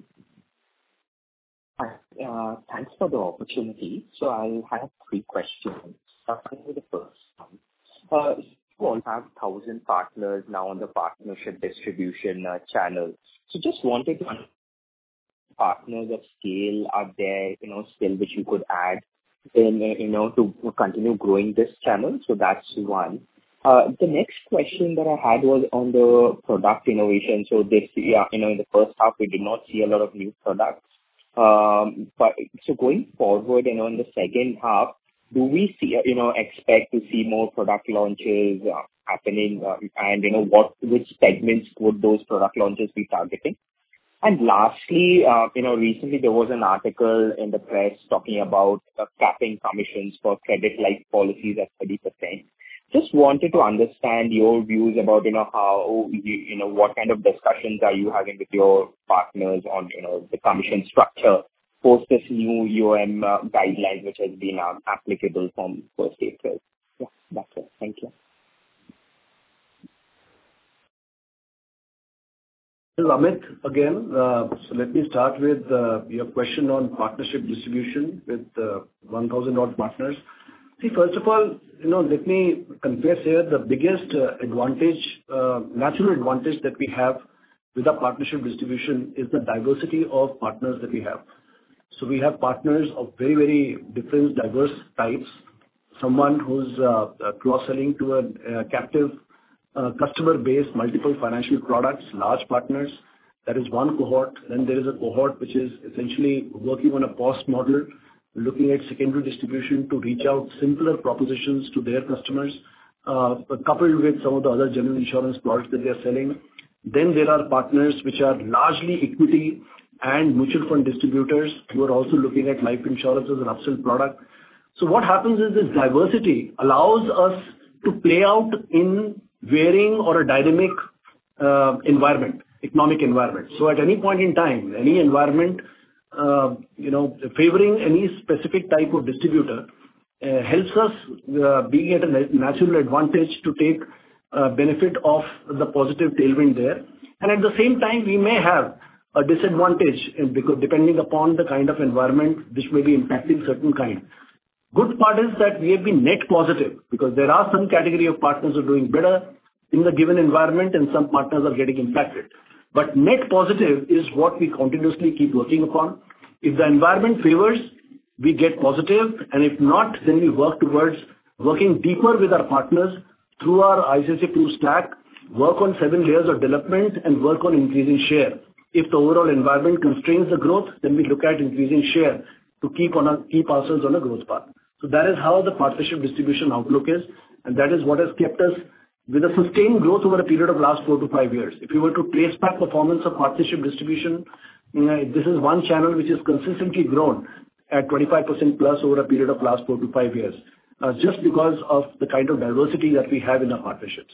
Thanks for the opportunity. So I have 3 questions. Starting with the first one. You all have 1,000 partners now on the partnership distribution channel. So just wanted to understand, partners of scale are there, still which you could add in, to continue growing this channel. So that's one. The next question that I had was on the product innovation. So this year, in the first half, we did not see a lot of new products. But so going forward, in the second half, do we see, expect to see more product launches happening, and which segments would those product launches be targeting? And lastly, recently there was an article in the press talking about capping commissions for credit-like policies at 30%. Just wanted to understand your views about, how, what kind of discussions are you having with your partners on, the commission structure post this new UM guideline, which has been applicable from 1st April. Yeah, that's it. Thank you. This is Amit again. So let me start with your question on partnership distribution with 1,000 odd partners. See, first of all, let me confess here, the biggest natural advantage that we have with our partnership distribution is the diversity of partners that we have. So we have partners of very, very different, diverse types. Someone who's cross-selling to a captive customer base, multiple financial products, large partners. That is one cohort. Then there is a cohort which is essentially working on a POS model, looking at secondary distribution to reach out simpler propositions to their customers, coupled with some of the other general insurance products that they are selling. Then there are partners which are largely equity and mutual fund distributors who are also looking at life insurance as an upsell product. So what happens is this diversity allows us to play out in varying or a dynamic environment, economic environment. So at any point in time, any environment, favoring any specific type of distributor helps us being at a natural advantage to take benefit of the positive tailwind there. And at the same time, we may have a disadvantage because depending upon the kind of environment which may be impacting certain kind. Good part is that we have been net positive because there are some category of partners who are doing better in the given environment and some partners are getting impacted. But net positive is what we continuously keep working upon. If the environment favors, we get positive, and if not, then we work towards working deeper with our partners through our ICICI Pru Stack, work on 7 layers of development, and work on increasing share. If the overall environment constrains the growth, then we look at increasing share to keep ourselves on a growth path. So that is how the partnership distribution outlook is, and that is what has kept us with a sustained growth over a period of last 4 to 5 years. If you were to trace back performance of partnership distribution, this is one channel which has consistently grown at 25% plus over a period of last 4 to 5 years, just because of the kind of diversity that we have in our partnerships.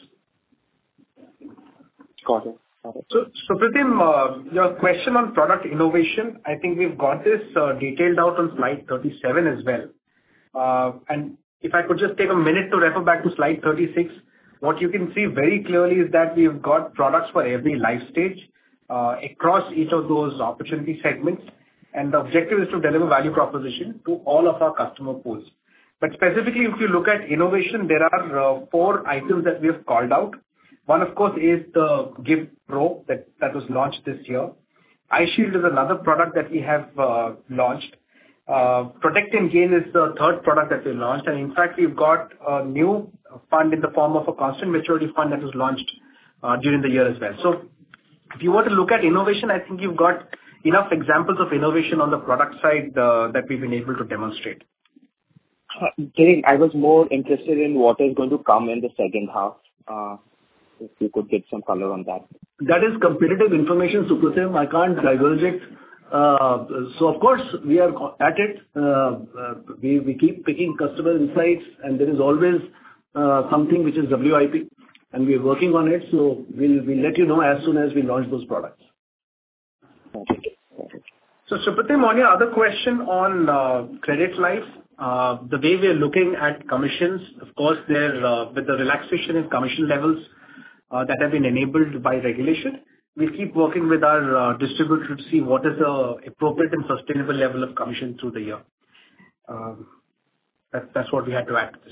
Got it. So, Supratim, your question on product innovation, I think we've got this detailed out on slide 37 as well. And if I could just take a minute to refer back to slide 36, what you can see very clearly is that we've got products for every life stage across each of those opportunity segments. And the objective is to deliver value proposition to all of our customer pools. But specifically, if you look at innovation, there are 4 items that we have called out. One, of course, is the GIFT Pro that was launched this year. iShield is another product that we have launched. Protect and Gain is the third product that we launched. And in fact, we've got a new fund in the form of a constant maturity fund that was launched during the year as well. So if you were to look at innovation, I think you've got enough examples of innovation on the product side that we've been able to demonstrate. Kiran, I was more interested in what is going to come in the second half. If you could get some color on that. That is competitive information, Supratim. I can't divulge it. So of course, we are at it. We keep picking customer insights, and there is always something which is WIP, and we are working on it. So we'll let you know as soon as we launch those products. So Supratim, on your other question on credit life, the way we are looking at commissions, of course, there with the relaxation in commission levels that have been enabled by regulation, we'll keep working with our distributor to see what is the appropriate and sustainable level of commission through the year. That's what we had to add to this.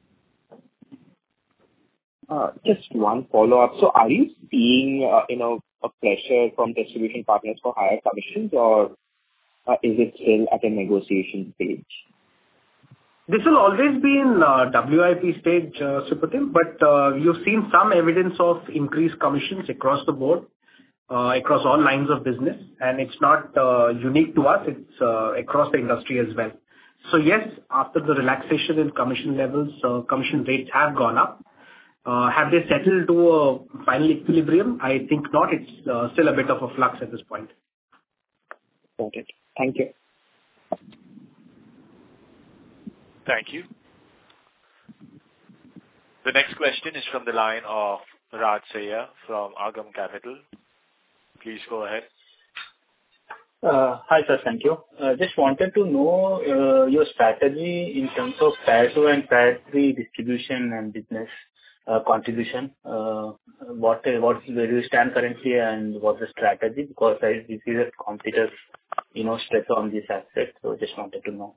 Just one follow-up. So are you seeing, a pressure from distribution partners for higher commissions, or is it still at a negotiation stage? This will always be in WIP stage, Supratim, but you've seen some evidence of increased commissions across the board, across all lines of business, and it's not unique to us, it's across the industry as well. So yes, after the relaxation in commission levels, commission rates have gone up. Have they settled to a final equilibrium? I think not. It's still a bit of a flux at this point. Got it. Thank you. Thank you. The next question is from the line of Raj Sayya from Agam Capital. Please go ahead. Hi, sir. Thank you. Just wanted to know your strategy in terms of Tier 2 and Tier 3 distribution and business contribution. Where do you stand currently, and what's the strategy? Because I see that competitors, stress on this aspect. So just wanted to know.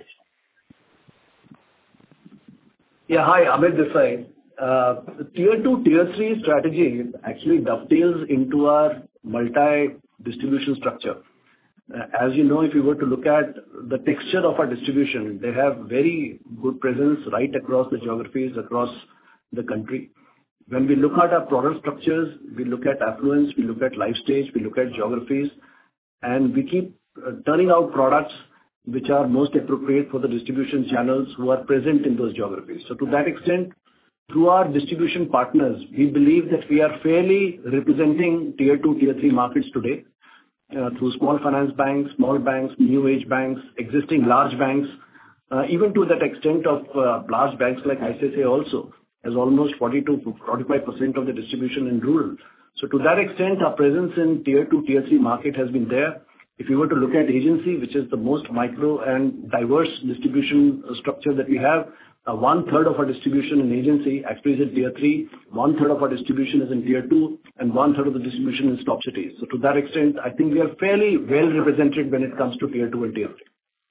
Yeah, hi, Amit this side. Tier 2, Tier 3 strategy actually dovetails into our multi-distribution structure. As you know, if you were to look at the texture of our distribution, they have very good presence right across the geographies, across the country. When we look at our product structures, we look at affluence, we look at life stage, we look at geographies, and we keep turning out products which are most appropriate for the distribution channels who are present in those geographies. So to that extent, through our distribution partners, we believe that we are fairly representing tier 2, tier 3 markets today, through small finance banks, small banks, new age banks, existing large banks, even to that extent of large banks like ICICI also has almost 40 to 45% of the distribution in rural. So to that extent, our presence in tier 2, tier 3 market has been there. If you were to look at agency, which is the most micro and diverse distribution structure that we have, 1/3 of our distribution in agency actually is in tier 3, 1/3 of our distribution is in tier 2, and 1/3 of the distribution is top cities. So to that extent, I think we are fairly well represented when it comes to tier 2 and tier 3.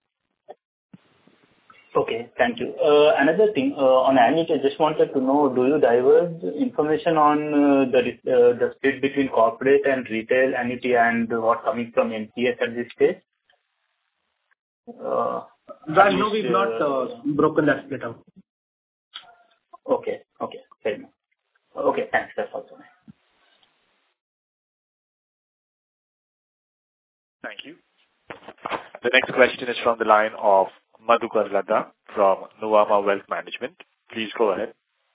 Okay, thank you. Another thing, on annuity, I just wanted to know, do you diverge information on the split between corporate and retail annuity and what coming from NPS at this stage? No, we've not broken that split out. Okay, fair enough. Okay, thanks. That's all for me. Thank you. The next question is from the line of Madhukar Ladha from Nuvama Wealth Management. Please go ahead.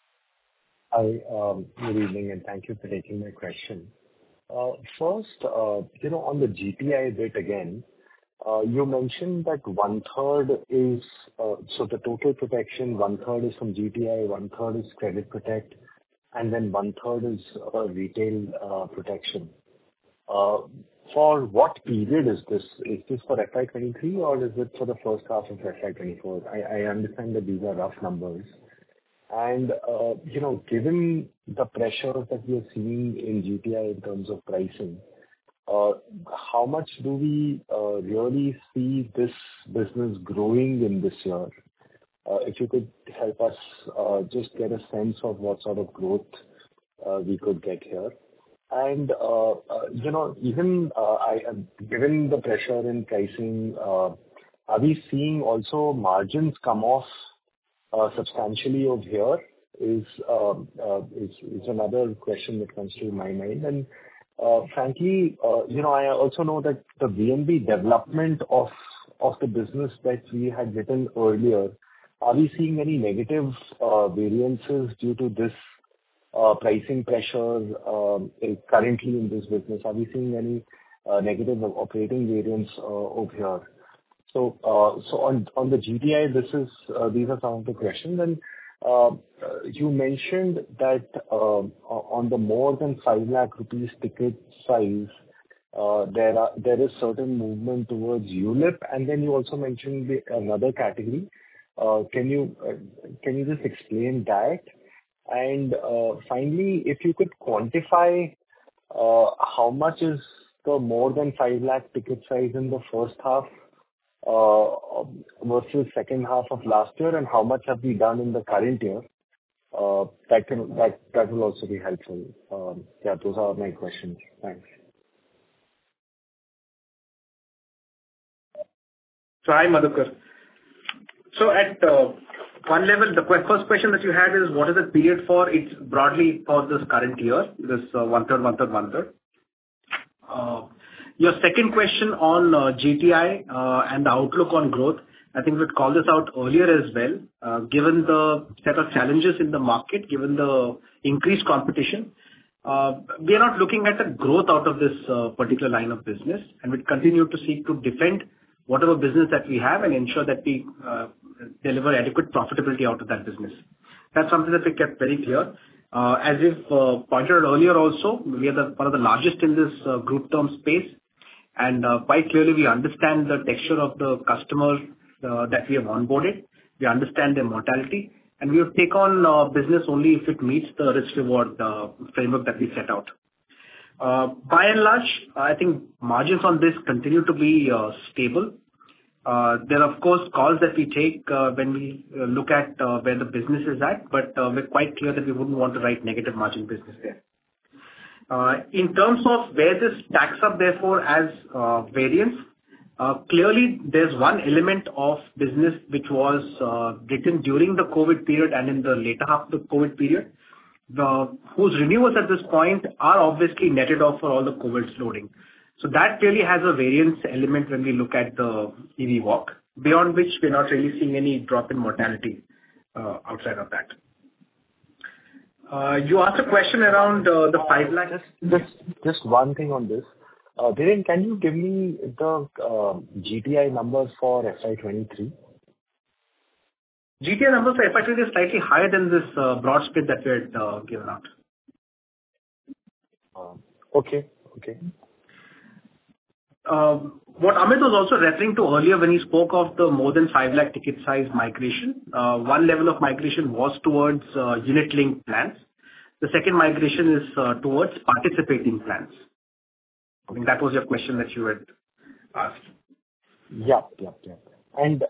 Hi, good evening, and thank you for taking my question. First, on the GTI bit again, you mentioned that 1/3 is, so the total protection, 1/3 is from GTI, 1/3 is Credit Protect, and then 1/3 is retail protection. For what period is this? Is this for FY 23 or is it for the first half of FY 24? I understand that these are rough numbers. And, given the pressure that we are seeing in GTI in terms of pricing, how much do we really see this business growing in this year? If you could help us just get a sense of what sort of growth we could get here. And, even given the pressure in pricing, are we seeing also margins come off substantially over here? Is another question that comes to my mind. And, frankly, I also know that the VNB development of the business that we had written earlier, are we seeing any negative variances due to this pricing pressure currently in this business? Are we seeing any negative operating variance over here? So on the GTI, these are some of the questions. And you mentioned that on the more than 5 lakh rupees ticket size, there is certain movement towards ULIP, and then you also mentioned another category. Can you just explain that? And finally, if you could quantify how much is the more than 5 lakh ticket size in the first half versus second half of last year, and how much have we done in the current year? That will also be helpful. Those are my questions. Thanks. So hi, Madhukar. So at one level, the first question that you had is what is the period for? It's broadly for this current year, this 1/3. Your second question on GTI and the outlook on growth, I think we'd called this out earlier as well. Given the set of challenges in the market, given the increased competition, we are not looking at a growth out of this particular line of business, and we continue to seek to defend whatever business that we have and ensure that we deliver adequate profitability out of that business. That's something that we kept very clear. As we've pointed out earlier also, we are one of the largest in this group term space, and quite clearly we understand the texture of the customer that we have onboarded. We understand their mortality, and we will take on business only if it meets the risk-reward framework that we set out. By and large, I think margins on this continue to be stable. There are, of course, calls that we take when we look at where the business is at, but we're quite clear that we wouldn't want to write negative margin business there. In terms of where this stacks up, therefore, as variance, clearly there's one element of business which was written during the COVID period and in the later half of the COVID period, whose renewals at this point are obviously netted off for all the COVID loading. So that really has a variance element when we look at the EV walk, beyond which we're not really seeing any drop in mortality outside of that. You asked a question around the 5 lakh. Just one thing on this. Dhiren, can you give me the GTI numbers for FY23? GTI numbers for FY23 is slightly higher than this broad split that we had given out. Okay. What Amit was also referring to earlier when he spoke of the more than 5 lakh ticket size migration, one level of migration was towards unit-linked plans. The second migration is towards participating plans. I think that was your question that you had asked. Yeah. And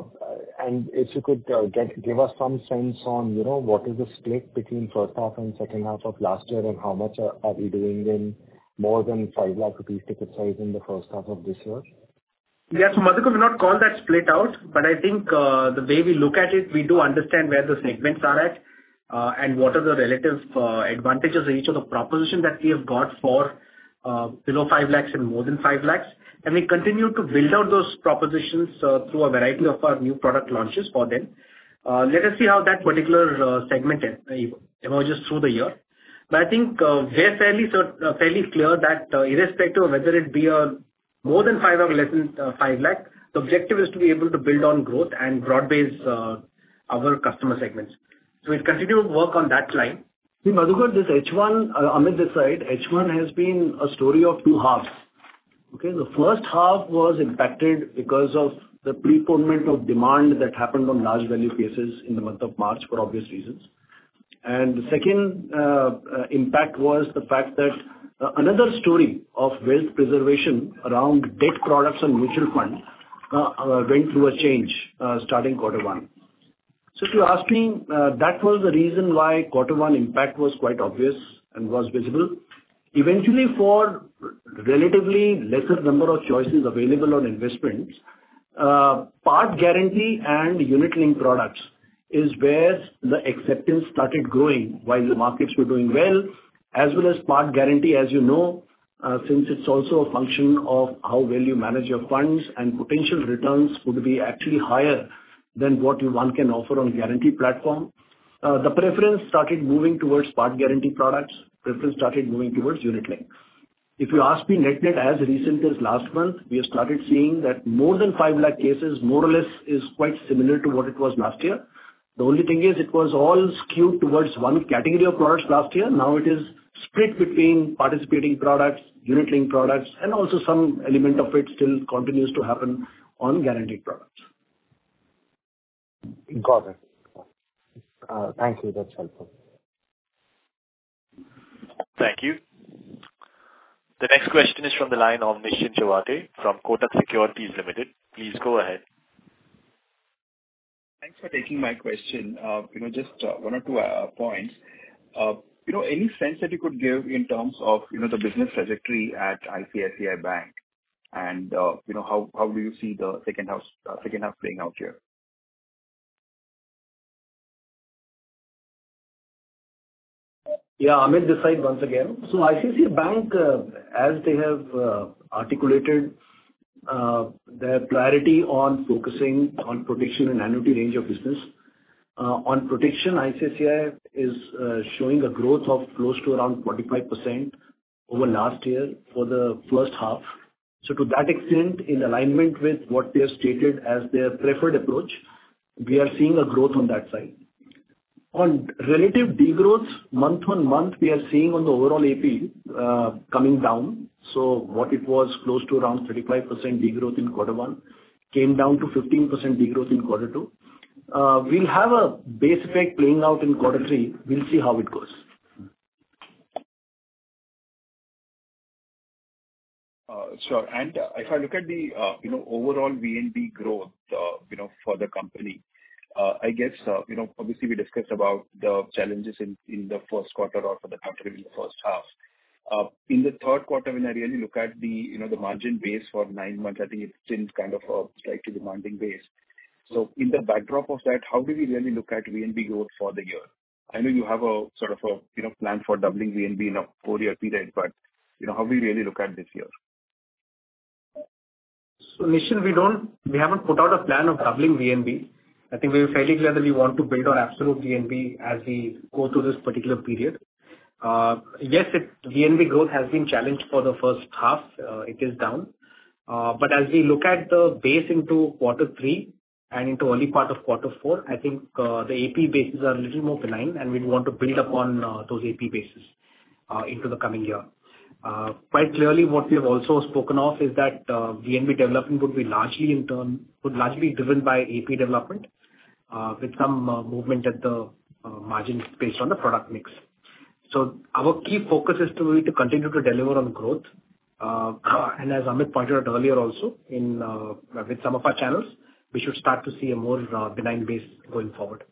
if you could give us some sense on, what is the split between first half and second half of last year, and how much are we doing in more than 5 lakh rupees ticket size in the first half of this year? Yes, Madhukar, we've not called that split out, but I think the way we look at it, we do understand where the segments are at, and what are the relative advantages of each of the propositions that we have got for below 5 lakhs and more than 5 lakhs. And we continue to build out those propositions through a variety of our new product launches for them. Let us see how that particular segment emerges through the year. But I think we're fairly clear that irrespective of whether it be a more than 5 or less than 5 lakh, the objective is to be able to build on growth and broad base our customer segments. So we'll continue to work on that line. See, Madhukar, this H1, Amit this side, H1 has been a story of two halves. Okay, the first half was impacted because of the preponement of demand that happened on large value cases in the month of March for obvious reasons. And the second impact was the fact that another story of wealth preservation around debt products and mutual funds went through a change starting quarter one. So if you ask me, that was the reason why quarter one impact was quite obvious and was visible. Eventually, for relatively lesser number of choices available on investments, part guarantee and unit-linked products is where the acceptance started growing while the markets were doing well, as well as part guarantee, as you know, since it's also a function of how well you manage your funds, and potential returns would be actually higher than what one can offer on guarantee platform. The preference started moving towards part guarantee products. Preference started moving towards unit link. If you ask me net as recent as last month, we have started seeing that more than 5 lakh cases, more or less, is quite similar to what it was last year. The only thing is it was all skewed towards one category of products last year. Now it is split between participating products, unit link products, and also some element of it still continues to happen on guaranteed products. Got it. Thank you. That's helpful. Thank you. The next question is from the line of Nischint Chawathe from Kotak Securities Limited. Please go ahead. Thanks for taking my question. Just one or two points. Any sense that you could give in terms of, the business trajectory at ICICI Bank, and, how do you see the second half playing out here? Yeah, Amit this side once again. So ICICI Bank, as they have articulated their priority on focusing on protection and annuity range of business. On protection, ICICI is showing a growth of close to around 45% over last year for the first half. So to that extent, in alignment with what they have stated as their preferred approach, we are seeing a growth on that side. On relative degrowth, month-on-month, we are seeing on the overall AP coming down. So what it was close to around 35% degrowth in quarter one came down to 15% degrowth in quarter two. We'll have a base effect playing out in quarter three. We'll see how it goes. Sure. And if I look at the overall VNB growth for the company, I guess obviously we discussed about the challenges in the first quarter or for the quarter in the first half. In the third quarter, when I really look at the the margin base for 9 months, I think it's still kind of a slightly demanding base. So in the backdrop of that, how do we really look at VNB growth for the year? I know you have a sort of a plan for doubling VNB in a 4-year period, but how do you really look at this year? So Nischint, we haven't put out a plan of doubling VNB. I think we were fairly clear that we want to build on absolute VNB as we go through this particular period. Yes, VNB growth has been challenged for the first half. It is down. But as we look at the base into quarter 3 and into early part of quarter 4, I think the AP bases are a little more benign, and we want to build upon those AP bases into the coming year. Quite clearly, what we have also spoken of is that VNB development would largely be driven by AP development, with some movement at the margin based on the product mix. So our key focus is to continue to deliver on growth. And as Amit pointed out earlier also, with some of our channels, we should start to see a more benign base going forward.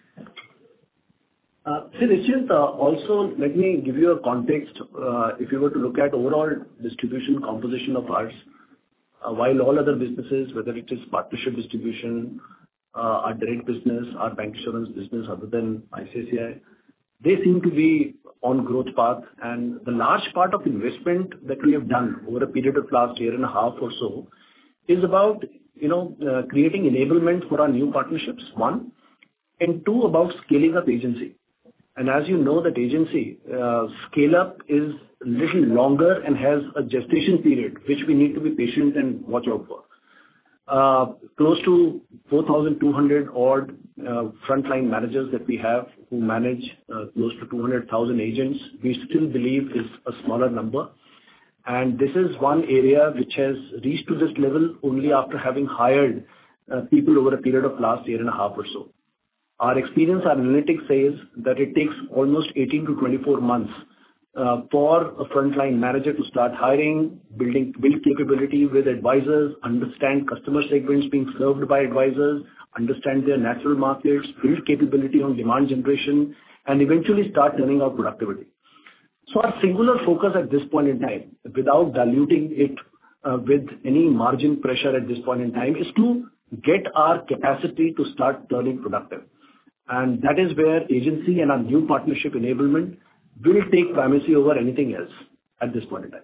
See, Nischint, also let me give you a context. If you were to look at overall distribution composition of ours, while all other businesses, whether it is partnership distribution, our direct business, our bank insurance business, other than ICICI, they seem to be on growth path. And the large part of investment that we have done over a period of last year and a half or so is about creating enablement for our new partnerships, one, and two, about scaling up agency. And as you know, that agency scale up is a little longer and has a gestation period, which we need to be patient and watch out for. Close to 4,200 odd frontline managers that we have who manage close to 200,000 agents, we still believe is a smaller number. And this is one area which has reached to this level only after having hired people over a period of last year and a half or so. Our experience, our analytics says that it takes almost 18 to 24 months for a frontline manager to start hiring, build capability with advisors, understand customer segments being served by advisors, understand their natural markets, build capability on demand generation, and eventually start turning out productivity. So our singular focus at this point in time, without diluting it with any margin pressure at this point in time, is to get our capacity to start turning productive. And that is where agency and our new partnership enablement will take primacy over anything else at this point in time.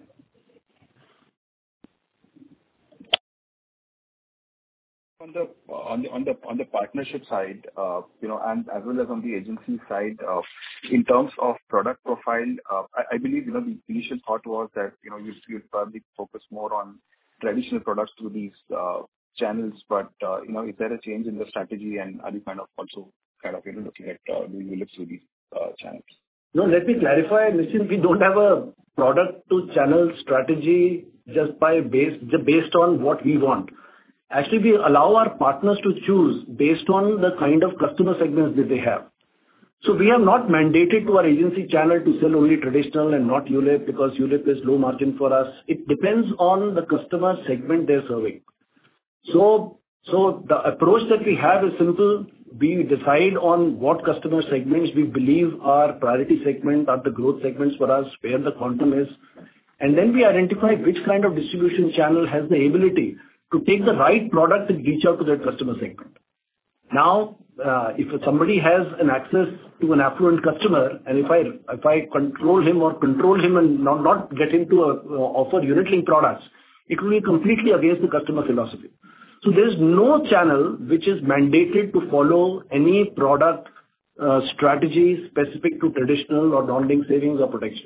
On the partnership side, and as well as on the agency side, in terms of product profile, I believe the initial thought was that you'd probably focus more on traditional products through these channels. But is there a change in the strategy, and are you also looking at doing you look through these channels? No, let me clarify, Nischint, we don't have a product to channel strategy just based on what we want. Actually, we allow our partners to choose based on the kind of customer segments that they have. So we have not mandated to our agency channel to sell only traditional and not ULIP because ULIP is low margin for us. It depends on the customer segment they're serving. So the approach that we have is simple. We decide on what customer segments we believe are priority segment, are the growth segments for us, where the quantum is. And then we identify which kind of distribution channel has the ability to take the right product and reach out to that customer segment. Now, if somebody has an access to an affluent customer, and if I control him and not get him to offer unit-linked products, it will be completely against the customer philosophy. So there is no channel which is mandated to follow any product strategy specific to traditional or non-linked savings or protection.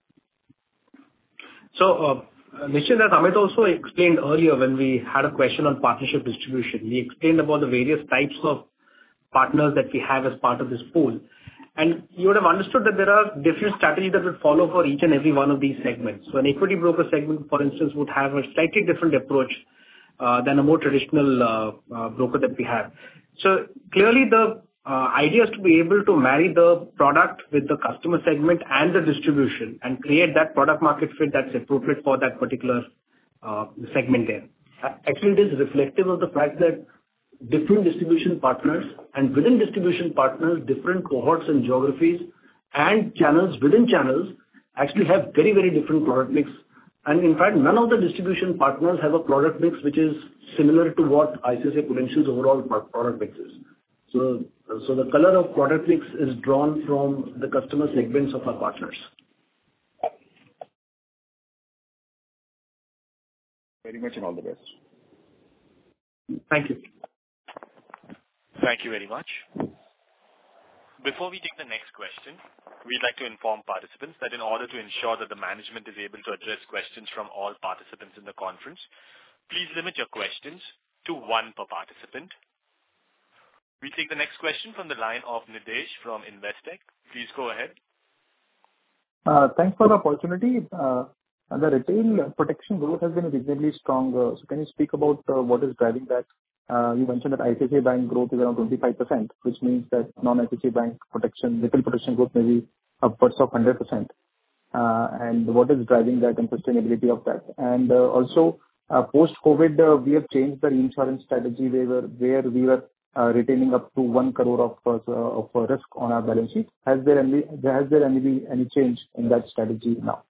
So, Nischint, as Amit also explained earlier when we had a question on partnership distribution, we explained about the various types of partners that we have as part of this pool. And you would have understood that there are different strategies that would follow for each and every one of these segments. So an equity broker segment, for instance, would have a slightly different approach than a more traditional broker that we have. So clearly the idea is to be able to marry the product with the customer segment and the distribution and create that product market fit that's appropriate for that particular segment there. Actually, it is reflective of the fact that different distribution partners and within distribution partners, different cohorts and geographies and channels within channels actually have very, very different product mix. And in fact, none of the distribution partners have a product mix which is similar to what ICICI Prudential's overall product mix is. So So the color of product mix is drawn from the customer segments of our partners. Very much, and all the best. Thank you. Thank you very much. Before we take the next question, we'd like to inform participants that in order to ensure that the management is able to address questions from all participants in the conference, please limit your questions to one per participant. We take the next question from the line of Nidesh from Investec. Please go ahead. Thanks for the opportunity. The retail protection growth has been reasonably strong. So can you speak about what is driving that? You mentioned that ICICI Bank growth is around 25%, which means that non-ICICI Bank protection, retail protection growth may be upwards of 100%. And what is driving that and sustainability of that? And also, post-COVID, we have changed the insurance strategy where we were retaining up to 1 crore of risk on our balance sheet. Has there any change in that strategy now?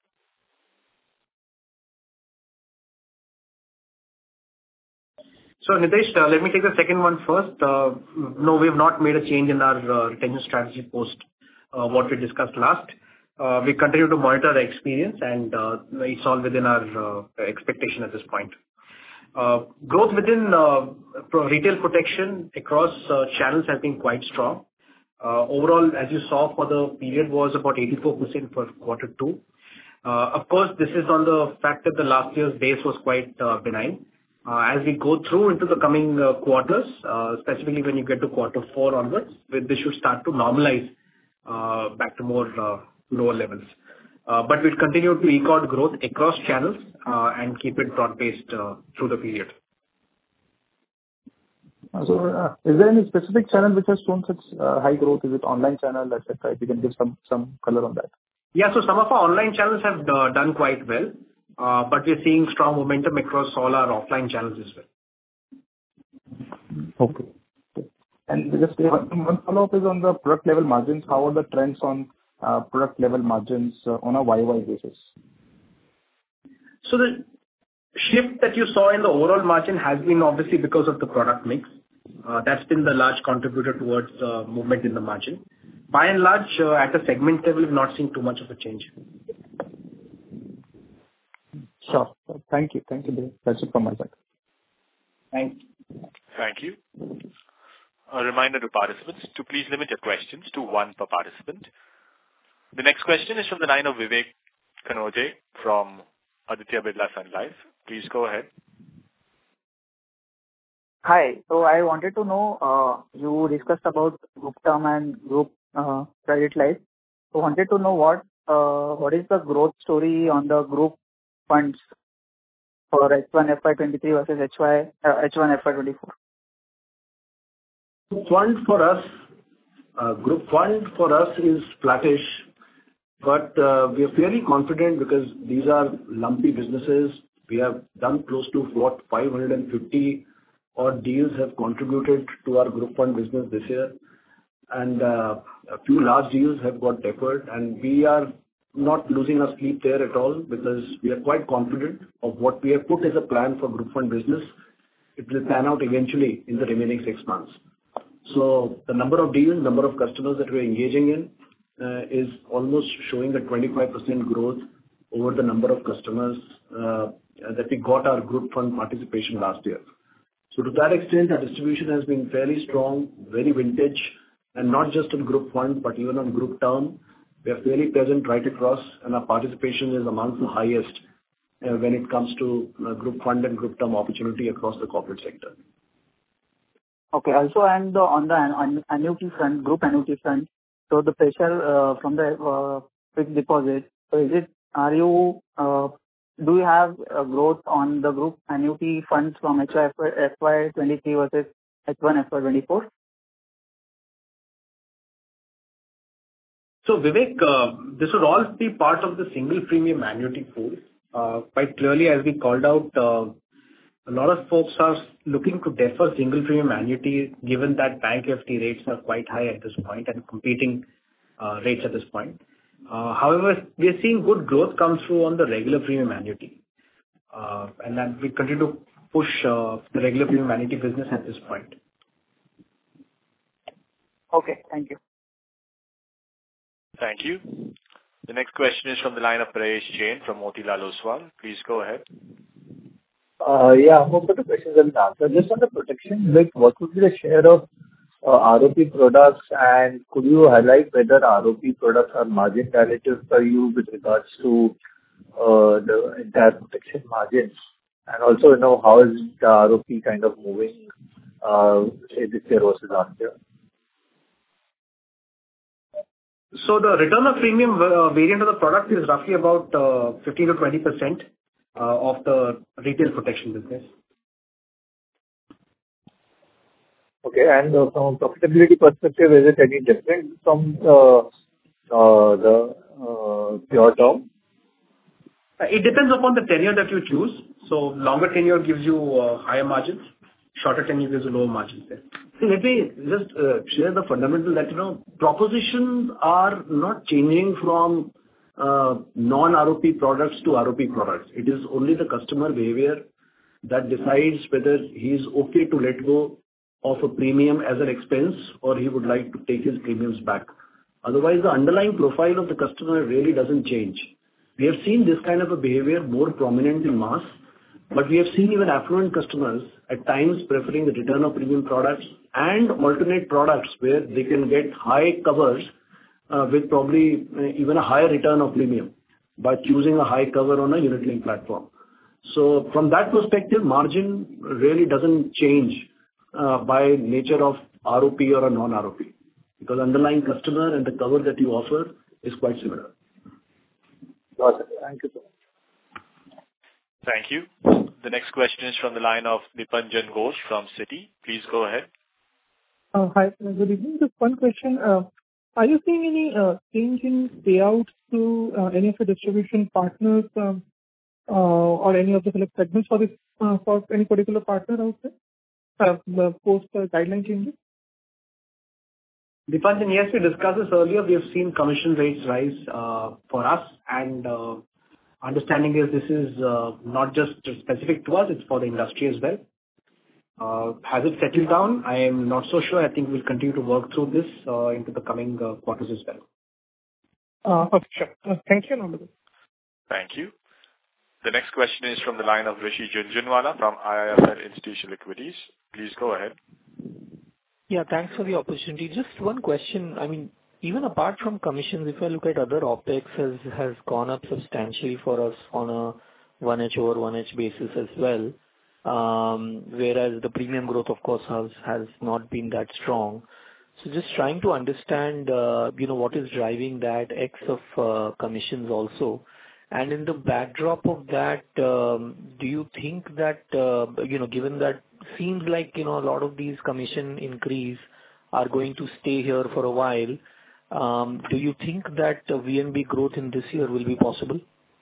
So Nidesh, let me take the second one first. No, we have not made a change in our retention strategy post what we discussed last. We continue to monitor the experience, and it's all within our expectation at this point. Growth within retail protection across channels has been quite strong. Overall, as you saw for the period, was about 84% for quarter two. Of course, this is on the fact that the last year's base was quite benign. As we go through into the coming quarters, specifically when you get to quarter four onwards, this should start to normalize back to more lower levels. But we'll continue to eke out growth across channels and keep it broad-based through the period. So, is there any specific channel which has shown such high growth? Is it online channel, etc.? If you can give some color on that. Yeah, so some of our online channels have done quite well, but we're seeing strong momentum across all our offline channels as well. Okay. And just one follow-up is on the product level margins. How are the trends on product level margins on a YY basis? So the shift that you saw in the overall margin has been obviously because of the product mix. That's been the large contributor towards movement in the margin. By and large, at a segment level, we've not seen too much of a change. Sure. Thank you. Thank you, Dev. That's it from my side. Thanks. Thank you. A reminder to participants to please limit your questions to one per participant. The next question is from the line of Vivek Kanoje from Aditya Birla Sun Life. Please go ahead. Hi. So I wanted to know, you discussed about group term and group credit life. So I wanted to know what is the growth story on the group funds for H1 FY23 versus H1 FY24? Fund for us, group fund for us is flattish, but we are fairly confident because these are lumpy businesses. We have done close to 550 odd deals have contributed to our group fund business this year, and a few large deals have got deferred, and we are not losing our sleep there at all because we are quite confident of what we have put as a plan for group fund business. It will pan out eventually in the remaining 6 months. So the number of deals, number of customers that we're engaging in is almost showing a 25% growth over the number of customers that we got our group fund participation last year. So to that extent, our distribution has been fairly strong, very vintage, and not just on group fund, but even on group term. We are fairly present right across, and our participation is amongst the highest when it comes to group fund and group term opportunity across the corporate sector. Okay. Also, and on the annuity front, group annuity front, so the pressure from the fixed deposit. So do you have a growth on the group annuity funds from FY23 versus H1 FY24? So Vivek, this would all be part of the single premium annuity pool. Quite clearly, as we called out, a lot of folks are looking to defer single premium annuity given that bank FD rates are quite high at this point and competing rates at this point. However, we are seeing good growth come through on the regular premium annuity. And then we continue to push the regular premium annuity business at this point. Okay. Thank you. Thank you. The next question is from the line of Prayesh Jain from Motilal Oswal. Please go ahead. Yeah, most of the questions have been answered. Just on the protection bit, what would be the share of ROP products, and could you highlight whether ROP products are margin dilutive for you with regards to the entire protection margins? And also, you know, how is the ROP kind of moving, say, this year versus last year? So the return of premium variant of the product is roughly about 15 to 20% of the retail protection business. Okay, and from a profitability perspective, is it any different from the pure term? It depends upon the tenure that you choose. So longer tenure gives you higher margins. Shorter tenure gives you lower margins there. See, let me just share the fundamental that, you know, propositions are not changing from non-ROP products to ROP products. It is only the customer behavior that decides whether he is okay to let go of a premium as an expense or he would like to take his premiums back. Otherwise, the underlying profile of the customer really doesn't change. We have seen this kind of a behavior more prominent in mass, but we have seen even affluent customers at times preferring the return of premium products and alternate products where they can get high covers with probably even a higher return of premium by choosing a high cover on a unit-linked platform. So from that perspective, margin really doesn't change by nature of ROP or a non-ROP, because underlying customer and the cover that you offer is quite similar. Got it. Thank you, sir. Thank you. The next question is from the line of Dipanjan Ghosh from Citi. Please go ahead. Hi, good evening. Just one question. Are you seeing any change in payouts to any of the distribution partners or any of the select segments for this for any particular partner out there post guideline changes? Dipanjan, yes, we discussed this earlier. We have seen commission rates rise for us, and understanding is this is not just specific to us, it's for the industry as well. Has it settled down? I am not so sure. I think we'll continue to work through this into the coming quarters as well. Okay, sure. Thank you. Thank you. The next question is from the line of Rishi Jhunjhunwala from IIFL Institutional Equities. Please go ahead. Yeah, thanks for the opportunity. Just one question. I mean, even apart from commissions, if I look at other OpEx has gone up substantially for us on a 1H over 1H basis as well. Whereas the premium growth, of course, has not been that strong. So just trying to understand, what is driving that X of commissions also. And in the backdrop of that, do you think that, given that seems like, a lot of these commission increase are going to stay here for a while, do you think that VNB growth in this year will be possible?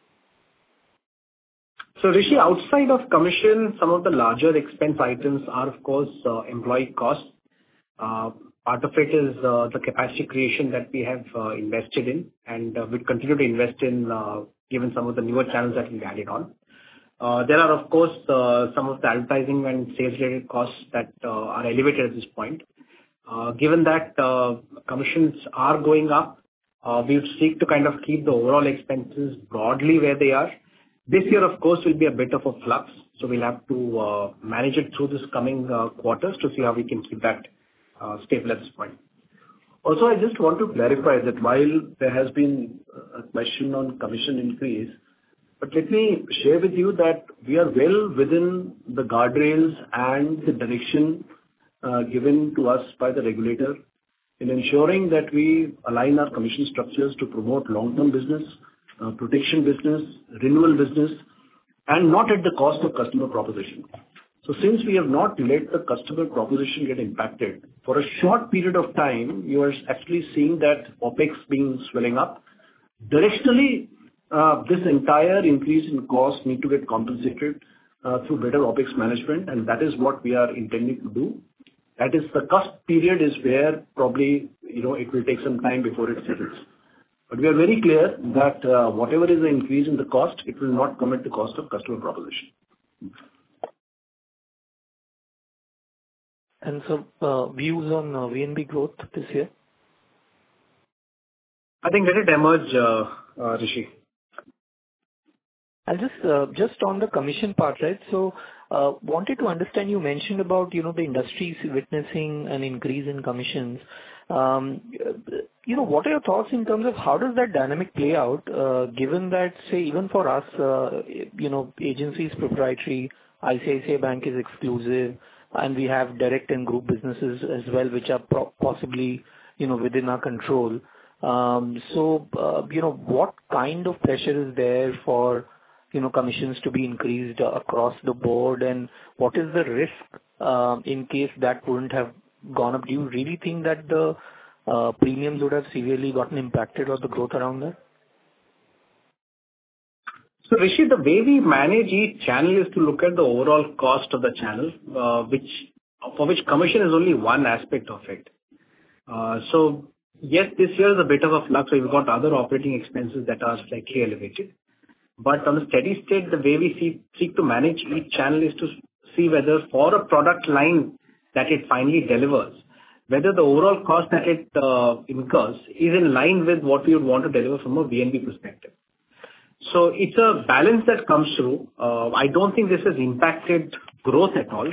So Rishi, outside of commission, some of the larger expense items are, of course, employee costs. Part of it is the capacity creation that we have invested in, and we continue to invest in given some of the newer channels that we've added on. There are, of course, some of the advertising and sales-related costs that are elevated at this point. Given that commissions are going up, we would seek to kind of keep the overall expenses broadly where they are. This year, of course, will be a bit of a flux, so we'll have to manage it through this coming quarters to see how we can keep that stable at this point. Also, I just want to clarify that while there has been a question on commission increase, but let me share with you that we are well within the guardrails and the direction given to us by the regulator in ensuring that we align our commission structures to promote long-term business, protection business, renewal business, and not at the cost of customer proposition. So since we have not let the customer proposition get impacted, for a short period of time, you are actually seeing that OpEx swelling up. Directionally, this entire increase in cost need to get compensated through better OpEx management, and that is what we are intending to do. That is, the cost period is where probably, it will take some time before it settles. But we are very clear that whatever is the increase in the cost, it will not come at the cost of customer proposition. and some views on VNB growth this year? I think let it emerge, Rishi. I'll just on the commission part, right? So, wanted to understand, you mentioned about, the industry is witnessing an increase in commissions. What are your thoughts in terms of how does that dynamic play out, given that, say, even for us, agency is proprietary, ICICI Bank is exclusive, and we have direct and group businesses as well, which are possibly, within our control. What kind of pressure is there for commissions to be increased across the board, and what is the risk in case that wouldn't have gone up? Do you really think that the premiums would have severely gotten impacted or the growth around that? So Rishi, the way we manage each channel is to look at the overall cost of the channel, for which commission is only one aspect of it. So yes, this year is a bit of a flux. So we've got other operating expenses that are slightly elevated. But on a steady state, the way we seek to manage each channel is to see whether for a product line that it finally delivers, whether the overall cost that it incurs is in line with what we would want to deliver from a VNB perspective. So it's a balance that comes through. I don't think this has impacted growth at all.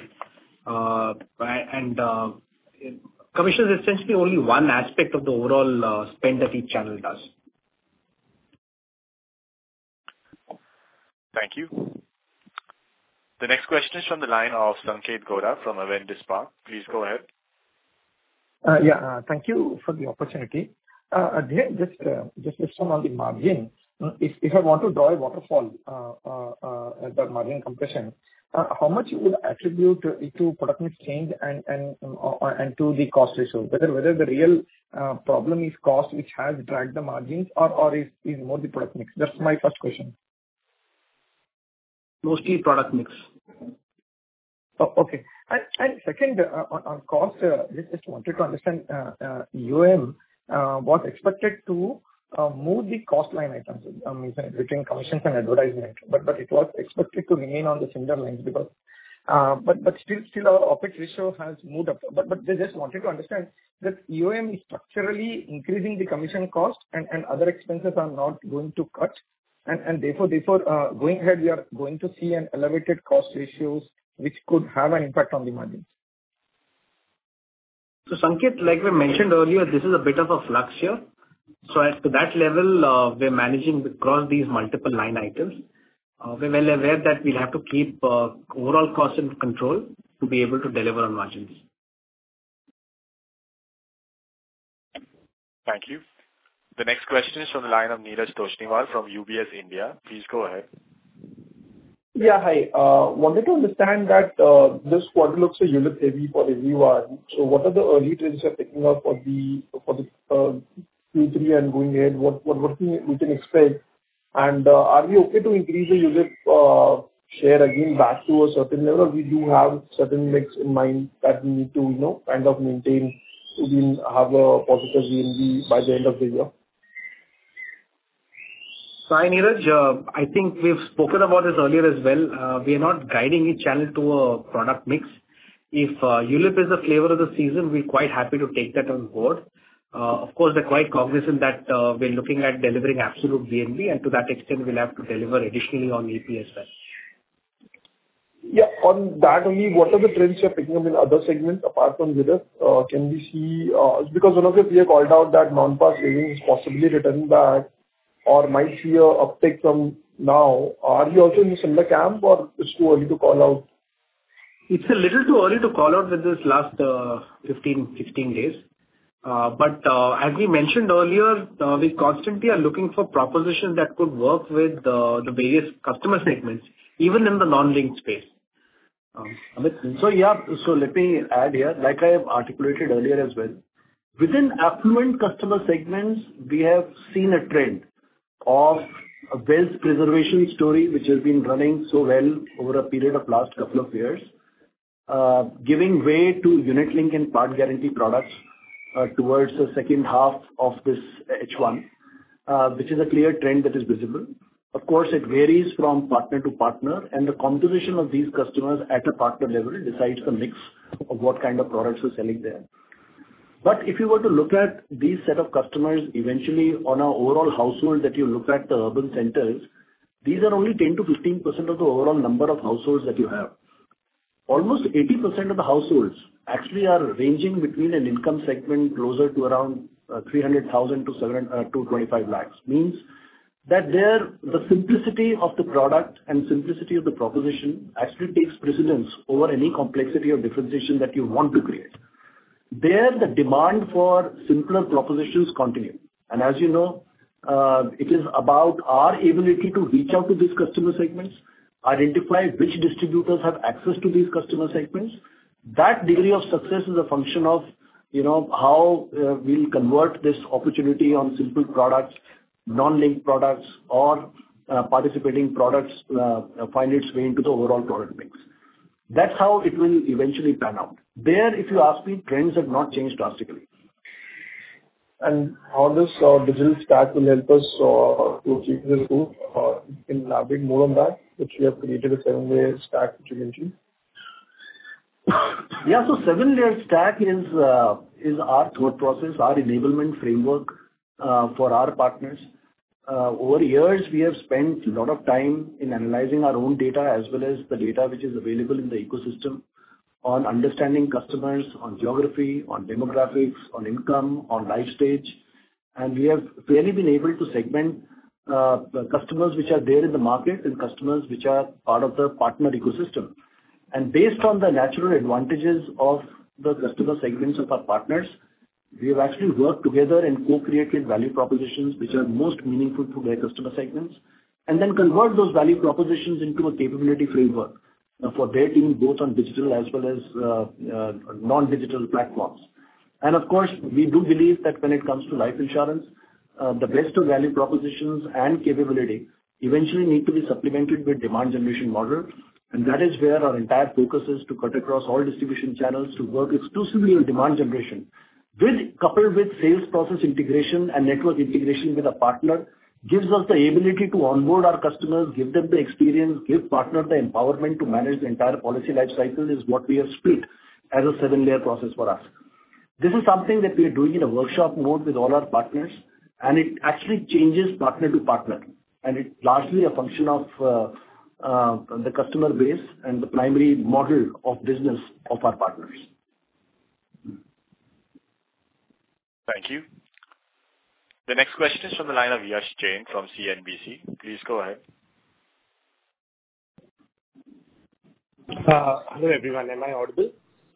Commission is essentially only one aspect of the overall spend that each channel does. Thank you. The next question is from the line of Sanket Godha from Avendus Spark. Please go ahead. Thank you for the opportunity. Just on the margin. If I want to draw a waterfall, the margin compression, how much you would attribute to product mix change and to the cost ratio? Whether the real problem is cost which has dragged the margins or is more the product mix? That's my first question. Mostly product mix. Oh, okay. And second, on cost, just wanted to understand, UM was expected to move the cost line items between commissions and advertisement, but it was expected to remain on the similar lines because, but still our OpEx ratio has moved up. But they just wanted to understand that UM is structurally increasing the commission cost and other expenses are not going to cut. And therefore, going ahead, we are going to see an elevated cost ratios which could have an impact on the margins. So Sanket, like we mentioned earlier, this is a bit of a flux here. So at that level, we're managing across these multiple line items. We're well aware that we'll have to keep overall cost in control to be able to deliver on margins. Thank you. The next question is from the line of Neeraj Toshniwal from UBS India. Please go ahead. Yeah, hi. Wanted to understand that this quarter looks a ULIP heavy for everyone. So what are the early trends you're picking up for the Q3 and going ahead? What we can expect? And are we okay to increase the ULIP share again back to a certain level, or we do have certain mix in mind that we need to kind of maintain to have a positive VNB by the end of the year? So hi Neeraj, I think we've spoken about this earlier as well. We are not guiding each channel to a product mix. If ULIP is the flavor of the season, we're quite happy to take that on board. Of course, we're quite cognizant that we're looking at delivering absolute VNB, and to that extent, we'll have to deliver additionally on EP as well. Yeah, on that only, what are the trends you're picking up in other segments apart from ULIP? Can we see, because one of the peers called out that non-par savings is possibly returning back or might see a uptick from now. Are you also in the similar camp or it's too early to call out? It's a little too early to call out with this last 15, 16 days. But as we mentioned earlier, we constantly are looking for propositions that could work with the various customer segments, even in the non-linked space. Amit? So let me add here, like I have articulated earlier as well. Within affluent customer segments, we have seen a trend of a wealth preservation story, which has been running so well over a period of last couple of years, giving way to unit link and part guarantee products towards the second half of this H1, which is a clear trend that is visible. Of course, it varies from partner to partner, and the composition of these customers at a partner level decides the mix of what kind of products we're selling there. But if you were to look at these set of customers, eventually on our overall household that you look at the urban centers, these are only 10 to 15% of the overall number of households that you have. Almost 80% of the households actually are ranging between an income segment closer to around 300,000 to 25 lakhs. Means that there, the simplicity of the product and simplicity of the proposition actually takes precedence over any complexity or differentiation that you want to create. There, the demand for simpler propositions continue. And as you know, it is about our ability to reach out to these customer segments, identify which distributors have access to these customer segments. That degree of success is a function of, how we'll convert this opportunity on simple products, non-linked products, or participating products find its way into the overall product mix. That's how it will eventually pan out. There, if you ask me, trends have not changed drastically. And how this digital stack will help us to achieve this goal? You can elaborate more on that, which we have created a 7-layer stack, which you mentioned. Yeah, so 7-layer stack is our thought process, our enablement framework for our partners. Over years, we have spent a lot of time in analyzing our own data as well as the data which is available in the ecosystem on understanding customers, on geography, on demographics, on income, on life stage. And we have really been able to segment the customers which are there in the market and customers which are part of the partner ecosystem. And based on the natural advantages of the customer segments of our partners, we have actually worked together and co-created value propositions which are most meaningful to their customer segments, and then convert those value propositions into a capability framework for their team, both on digital as well as non-digital platforms. And of course, we do believe that when it comes to life insurance, the best of value propositions and capability eventually need to be supplemented with demand generation model. And that is where our entire focus is, to cut across all distribution channels, to work exclusively on demand generation, coupled with sales process integration and network integration with a partner, gives us the ability to onboard our customers, give them the experience, give partner the empowerment to manage the entire policy life cycle, is what we have split as a 7-layer process for us. This is something that we are doing in a workshop mode with all our partners, and it actually changes partner to partner. And it's largely a function of the customer base and the primary model of business of our partners. Thank you. The next question is from the line of Yash Jain from CNBC. Please go ahead. Hello everyone, am I audible?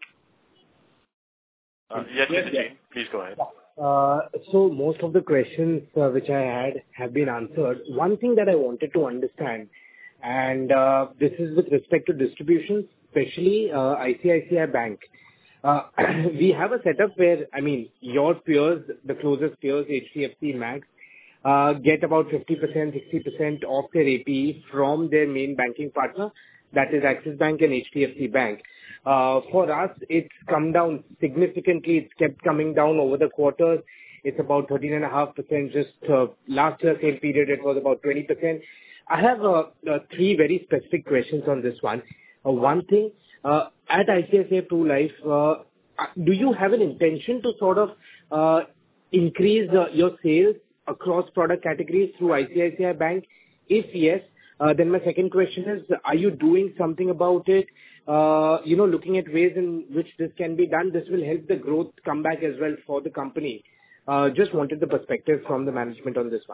Yes, Mr. Jain, please go ahead. So most of the questions which I had have been answered. One thing that I wanted to understand, and this is with respect to distribution, especially ICICI Bank. We have a setup where, your peers, the closest peers, HDFC Max, get about 50%, 60% of their APE from their main banking partner, that is Axis Bank and HDFC Bank. For us, it's come down significantly. It's kept coming down over the quarters. It's about 13.5%. Just last year, same period, it was about 20%. I have 3 very specific questions on this one. One thing, at ICICI Pru Life, do you have an intention to sort of increase your sales across product categories through ICICI Bank? If yes, then my second question is, are you doing something about it? Looking at ways in which this can be done, this will help the growth come back as well for the company. Just wanted the perspective from the management on this one.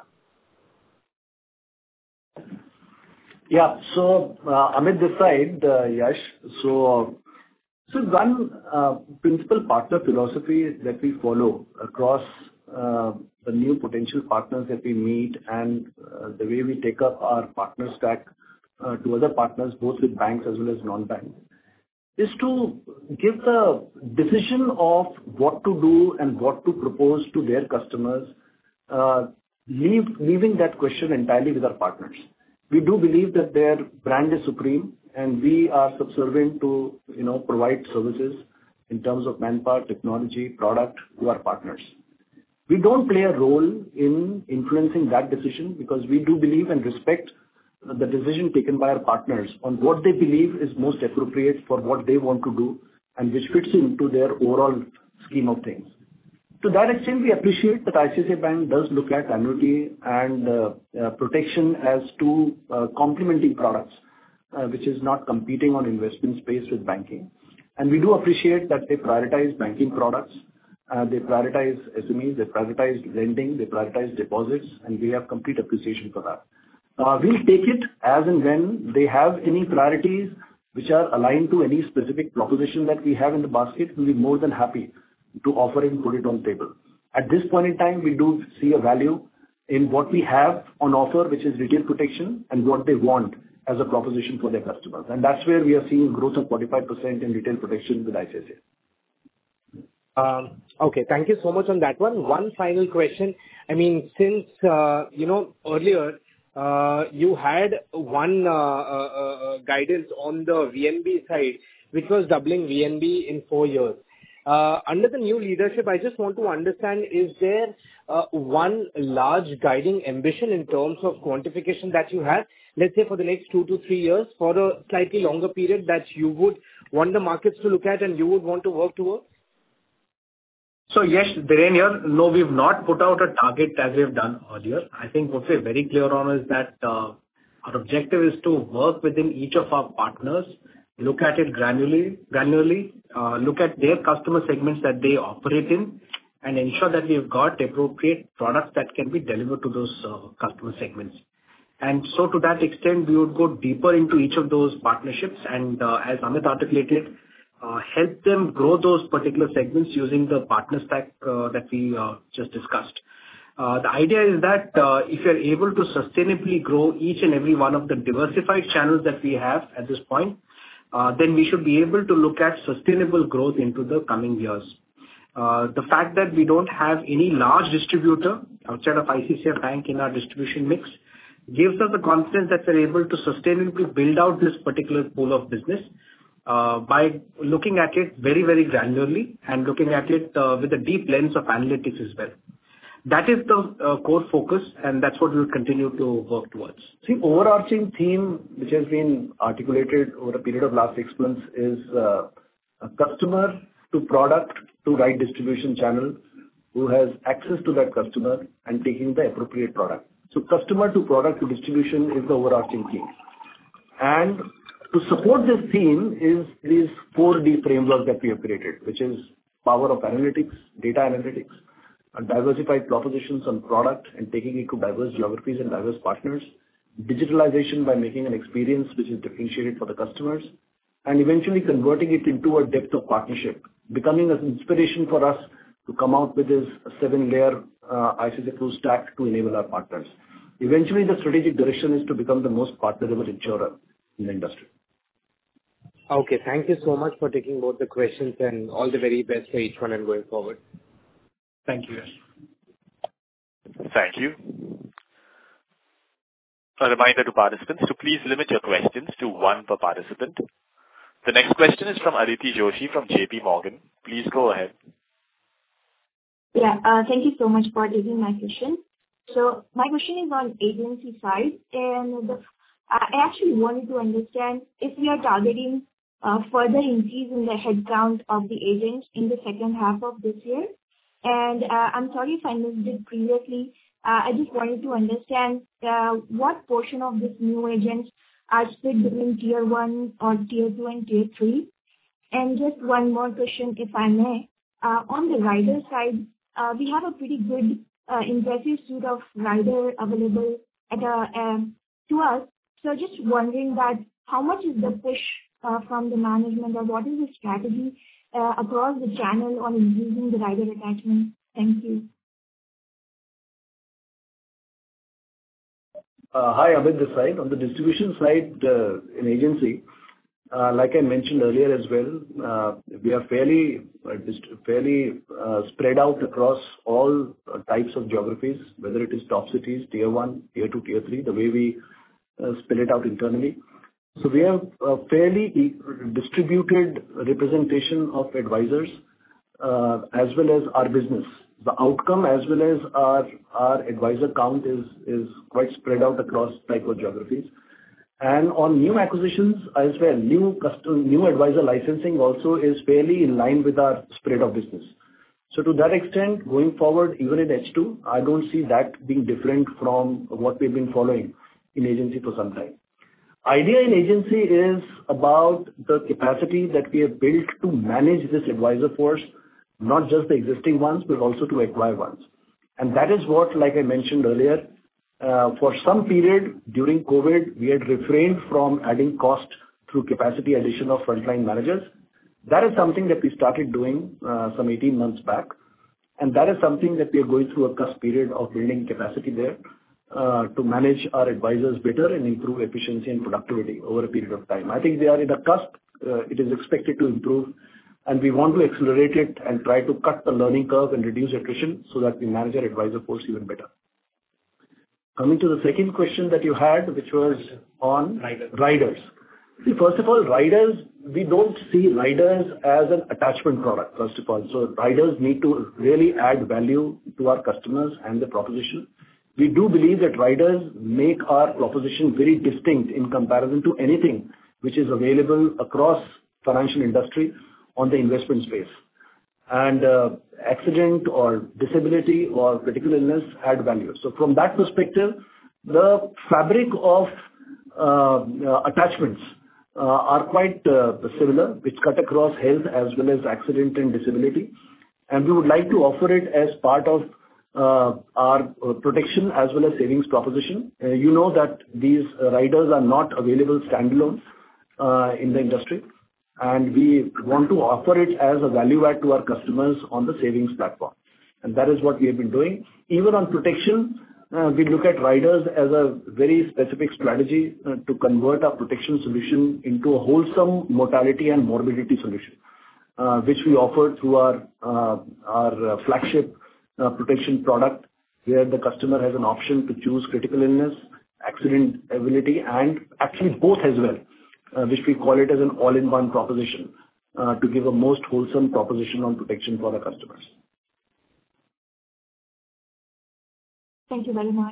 Yeah. So, Amit this side, Yash. So one principal partner philosophy that we follow across the new potential partners that we meet, and the way we take up our partner stack to other partners, both with banks as well as non-banks, is to give the decision of what to do and what to propose to their customers, leaving that question entirely with our partners. We do believe that their brand is supreme, and we are subservient to, provide services in terms of manpower, technology, product to our partners. We don't play a role in influencing that decision because we do believe and respect the decision taken by our partners on what they believe is most appropriate for what they want to do and which fits into their overall scheme of things. To that extent, we appreciate that ICICI Bank does look at annuity and protection as two complementing products, which is not competing on investment space with banking. And we do appreciate that they prioritize banking products, they prioritize SMEs, they prioritize lending, they prioritize deposits, and we have complete appreciation for that. We'll take it as and when they have any priorities which are aligned to any specific proposition that we have in the basket. We'll be more than happy to offer it and put it on the table. At this point in time, we do see a value in what we have on offer, which is retail protection, and what they want as a proposition for their customers. And that's where we are seeing growth of 45% in retail protection with ICICI. Okay, thank you so much on that one. One final question. I mean, since, earlier, you had one guidance on the VNB side, which was doubling VNB in 4 years. Under the new leadership, I just want to understand, is there one large guiding ambition in terms of quantification that you have, let's say for the next 2 to 3 years, for a slightly longer period that you would want the markets to look at and you would want to work towards? So yes, Dhiren here. No, we've not put out a target as we have done earlier. I think what we're very clear on is that our objective is to work within each of our partners, look at it granularly, look at their customer segments that they operate in, and ensure that we've got appropriate products that can be delivered to those customer segments. And so to that extent, we would go deeper into each of those partnerships and, as Amit articulated, help them grow those particular segments using the partner stack that we just discussed. The idea is that if you're able to sustainably grow each and every one of the diversified channels that we have at this point, then we should be able to look at sustainable growth into the coming years. The fact that we don't have any large distributor outside of ICICI Bank in our distribution mix gives us the confidence that we're able to sustainably build out this particular pool of business by looking at it very, very granularly and looking at it with a deep lens of analytics as well. That is the core focus, and that's what we'll continue to work towards. See, overarching theme which has been articulated over a period of last 6 months is a customer to product to right distribution channel who has access to that customer and taking the appropriate product. So customer to product to distribution is the overarching theme. And to support this theme is this 4D framework that we have created, which is power of analytics, data analytics, and diversified propositions on product and taking it to diverse geographies and diverse partners, digitalization by making an experience which is differentiated for the customers, and eventually converting it into a depth of partnership, becoming an inspiration for us to come out with this 7-layer ICICI Pru stack to enable our partners. Eventually, the strategic direction is to become the most partnerable insurer in the industry. Okay, thank you so much for taking both the questions and all the very best for each one and going forward. Thank you. Thank you. A reminder to participants to please limit your questions to one per participant. The next question is from Aditi Joshi from JP Morgan. Please go ahead. Yeah, thank you so much for taking my question. So my question is on agency side, and I actually wanted to understand if we are targeting further increase in the headcount of the agents in the second half of this year. And I'm sorry if I missed it previously. I just wanted to understand what portion of this new agents are split between tier 1 or tier 2 and tier 3. And just one more question, if I may. On the rider side, we have a pretty good, impressive suite of rider available to us. So just wondering that how much is the push from the management, or what is the strategy across the channel on increasing the rider attachment? Thank you. Hi, Amit this side. On the distribution side, in agency, like I mentioned earlier as well, we are fairly spread out across all types of geographies, whether it is top cities, tier 1, tier 2, tier 3, the way we spell it out internally. So we have a fairly distributed representation of advisors as well as our business. The outcome as well as our advisor count is quite spread out across type of geographies. And on new acquisitions as well, new advisor licensing also is fairly in line with our spread of business. So to that extent, going forward, even in H2, I don't see that being different from what we've been following in agency for some time. Idea in agency is about the capacity that we have built to manage this advisor force, not just the existing ones, but also to acquire ones. And that is what, like I mentioned earlier, for some period during COVID, we had refrained from adding cost through capacity addition of frontline managers. That is something that we started doing some 18 months back. And that is something that we are going through a cusp period of building capacity there to manage our advisors better and improve efficiency and productivity over a period of time. I think they are in a cusp. It is expected to improve. And we want to accelerate it and try to cut the learning curve and reduce attrition so that we manage our advisor force even better. Coming to the second question that you had, which was on riders. See, first of all, riders, we don't see riders as an attachment product, first of all. So riders need to really add value to our customers and the proposition. We do believe that riders make our proposition very distinct in comparison to anything which is available across financial industry on the investment space. And accident or disability or critical illness add value. So from that perspective, the fabric of attachments are quite similar, which cut across health as well as accident and disability. And we would like to offer it as part of our protection as well as savings proposition. You know that these riders are not available standalone in the industry. And we want to offer it as a value add to our customers on the savings platform. And that is what we have been doing. Even on protection, we look at riders as a very specific strategy to convert our protection solution into a wholesome mortality and morbidity solution, which we offer through our flagship protection product, where the customer has an option to choose critical illness, accident ability, and actually both as well. Which we call it as an all-in-one proposition to give a most wholesome proposition on protection for the customers. Thank you very much.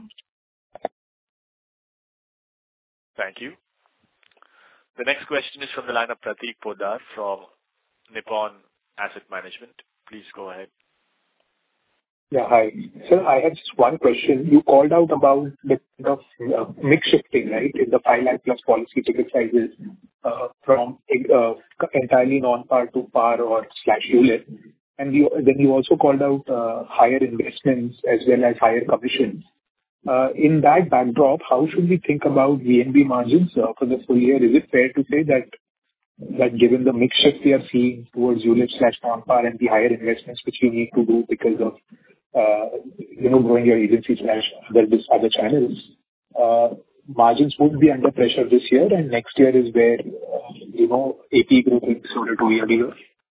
Thank you. The next question is from the line of Prateek Poddar from Nippon Asset Management. Please go ahead. Yeah, hi. Sir, I had just one question. You called out about the kind of mix shifting, right, in the 5 lakh plus policy ticket sizes from entirely non-par to par or /ULIP. And then you also called out higher investments as well as higher commissions. In that backdrop, how should we think about VNB margins for the full year? Is it fair to say that given the mix shift we are seeing towards ULIP/non-par and the higher investments which you need to do because of growing your agency/other channels, margins would be under pressure this year, and next year is where AP growth will be similar to year-to-year?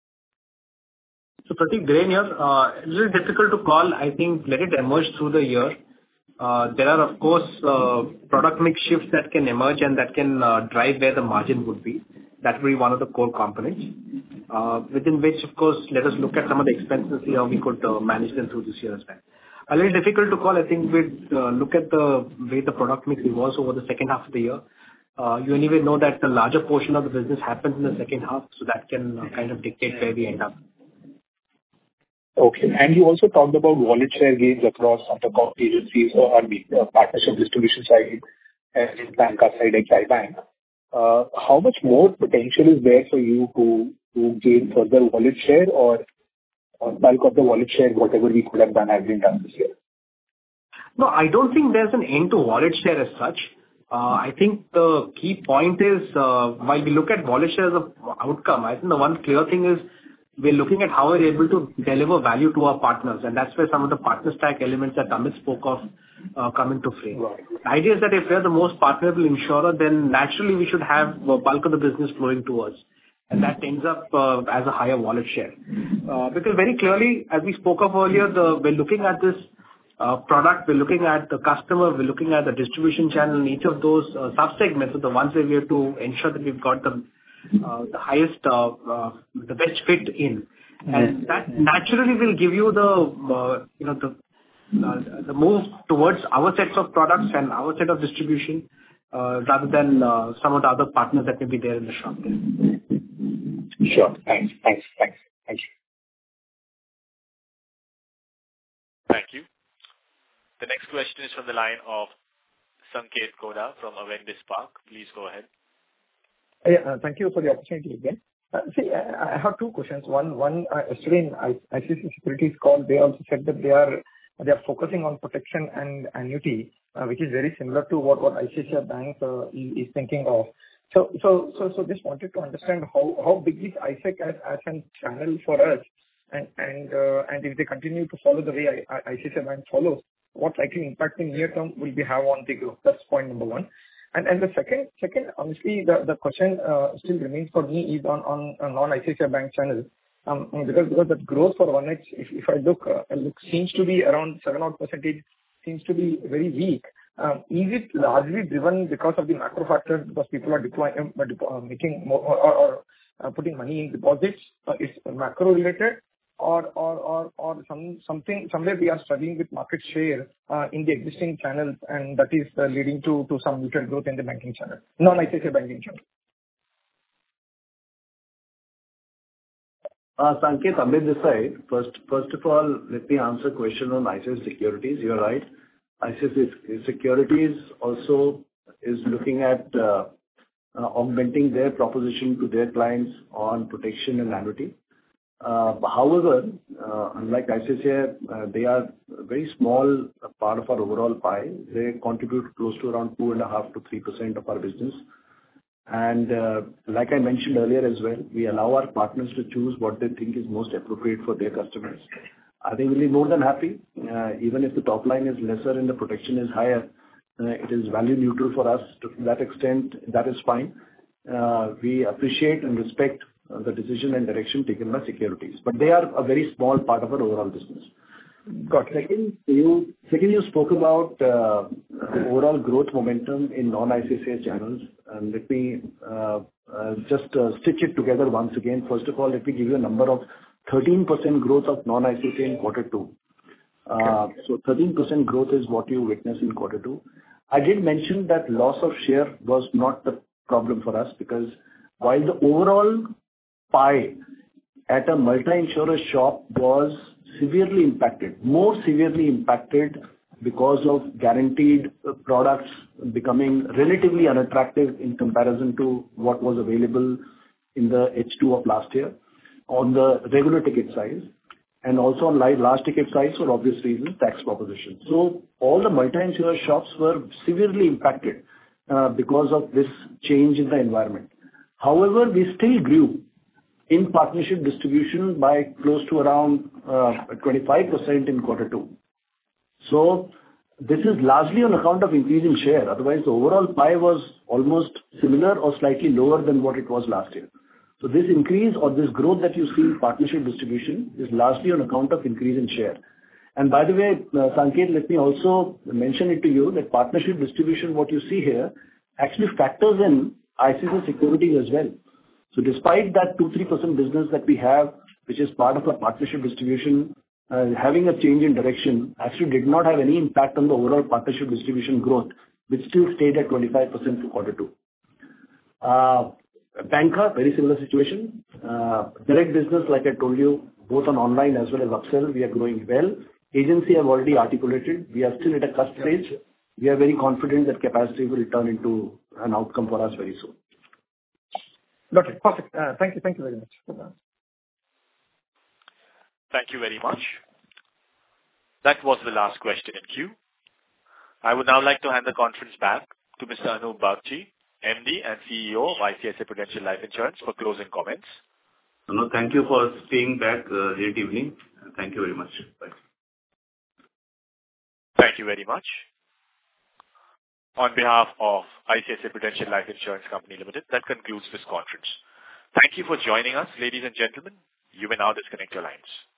So Prateek, Dhiren here. A little difficult to call. I think let it emerge through the year. There are, of course, product mix shifts that can emerge and that can drive where the margin would be. That will be one of the core components, within which, of course, let us look at some of the expenses, see how we could manage them through this year as well. A little difficult to call. I think we'd look at the way the product mix evolves over the second half of the year. You anyway know that the larger portion of the business happens in the second half, so that can kind of dictate where we end up. Okay. And you also talked about wallet share gains across some of the agencies or the partnership distribution side and banca side, XI Bank. How much more potential is there for you to gain further wallet share, or bulk of the wallet share, whatever we could have done, has been done this year? No, I don't think there's an end to wallet share as such. I think the key point is, while we look at wallet share as an outcome, I think the one clear thing is we're looking at how we're able to deliver value to our partners. And that's where some of the partner stack elements that Amit spoke of come into play. Right. The idea is that if we're the most partnerable insurer, then naturally we should have the bulk of the business flowing to us. And that ends up as a higher wallet share. Because very clearly, as we spoke of earlier, we're looking at this product, we're looking at the customer, we're looking at the distribution channel, and each of those sub-segments are the ones where we have to ensure that we've got the highest, the best fit in. And that naturally will give you the move towards our sets of products and our set of distribution, rather than some of the other partners that may be there in the shop there. Sure. Thanks. Thank you. Thank you. The next question is from the line of Sanket Godha from Avendus Spark. Please go ahead. Yeah, thank you for the opportunity again. See, I have two questions. One, yesterday in ICICI Securities call, they also said that they are focusing on protection and annuity, which is very similar to what ICICI Bank is thinking of. So just wanted to understand how big is ISEC as a channel for us, and if they continue to follow the way ICICI Bank follows, what likely impact in near term will we have on the growth? That's point number one. And the second, honestly, the question still remains for me is on non-ICICI Bank channel. Because the growth for 1H, if I look, seems to be around 7% seems to be very weak. Is it largely driven because of the macro factors, because people are making more or putting money in deposits? It's macro related, or somewhere we are struggling with market share in the existing channels, and that is leading to some muted growth in the banking channel, non-ICICI banking channel. Sanket, Amit this side. First of all, let me answer question on ICICI Securities. You're right. ICICI Securities also is looking at augmenting their proposition to their clients on protection and annuity. However, unlike ICICI, they are a very small part of our overall pie. They contribute close to around 2.5% to 3% of our business. And like I mentioned earlier as well, we allow our partners to choose what they think is most appropriate for their customers. I think we'll be more than happy, even if the top line is lesser and the protection is higher. It is value neutral for us. To that extent, that is fine. We appreciate and respect the decision and direction taken by securities, but they are a very small part of our overall business. Got it. Second, you spoke about the overall growth momentum in non-ICICI channels. And let me just stitch it together once again. First of all, let me give you a number of 13% growth of non-ICICI in quarter two. So 13% growth is what you witness in quarter two. I did mention that loss of share was not the problem for us, because while the overall pie at a multi-insurer shop was severely impacted, more severely impacted because of guaranteed products becoming relatively unattractive in comparison to what was available in the H2 of last year on the regular ticket size, and also on large ticket size for obvious reasons, tax proposition. So all the multi-insurer shops were severely impacted because of this change in the environment. However, we still grew in partnership distribution by close to around 25% in quarter two. So this is largely on account of increasing share. Otherwise, the overall pie was almost similar or slightly lower than what it was last year. So this increase or this growth that you see in partnership distribution is largely on account of increase in share. And by the way, Sanket, let me also mention it to you that partnership distribution, what you see here, actually factors in ICICI Securities as well. So despite that 2-3% business that we have, which is part of our partnership distribution, having a change in direction, actually did not have any impact on the overall partnership distribution growth, which still stayed at 25% for quarter two. Banca, very similar situation. Direct business, like I told you, both on online as well as upsell, we are growing well. Agency, I've already articulated. We are still at a cusp stage. We are very confident that capacity will turn into an outcome for us very soon. Got it. Perfect. Thank you very much for that. Thank you very much. That was the last question in queue. I would now like to hand the conference back to Mr. Anup Bagchi, MD and CEO of ICICI Prudential Life Insurance, for closing comments. No, thank you for staying back late evening. Thank you very much. Bye. Thank you very much. On behalf of ICICI Prudential Life Insurance Company Limited, that concludes this conference. Thank you for joining us, ladies and gentlemen. You may now disconnect your lines.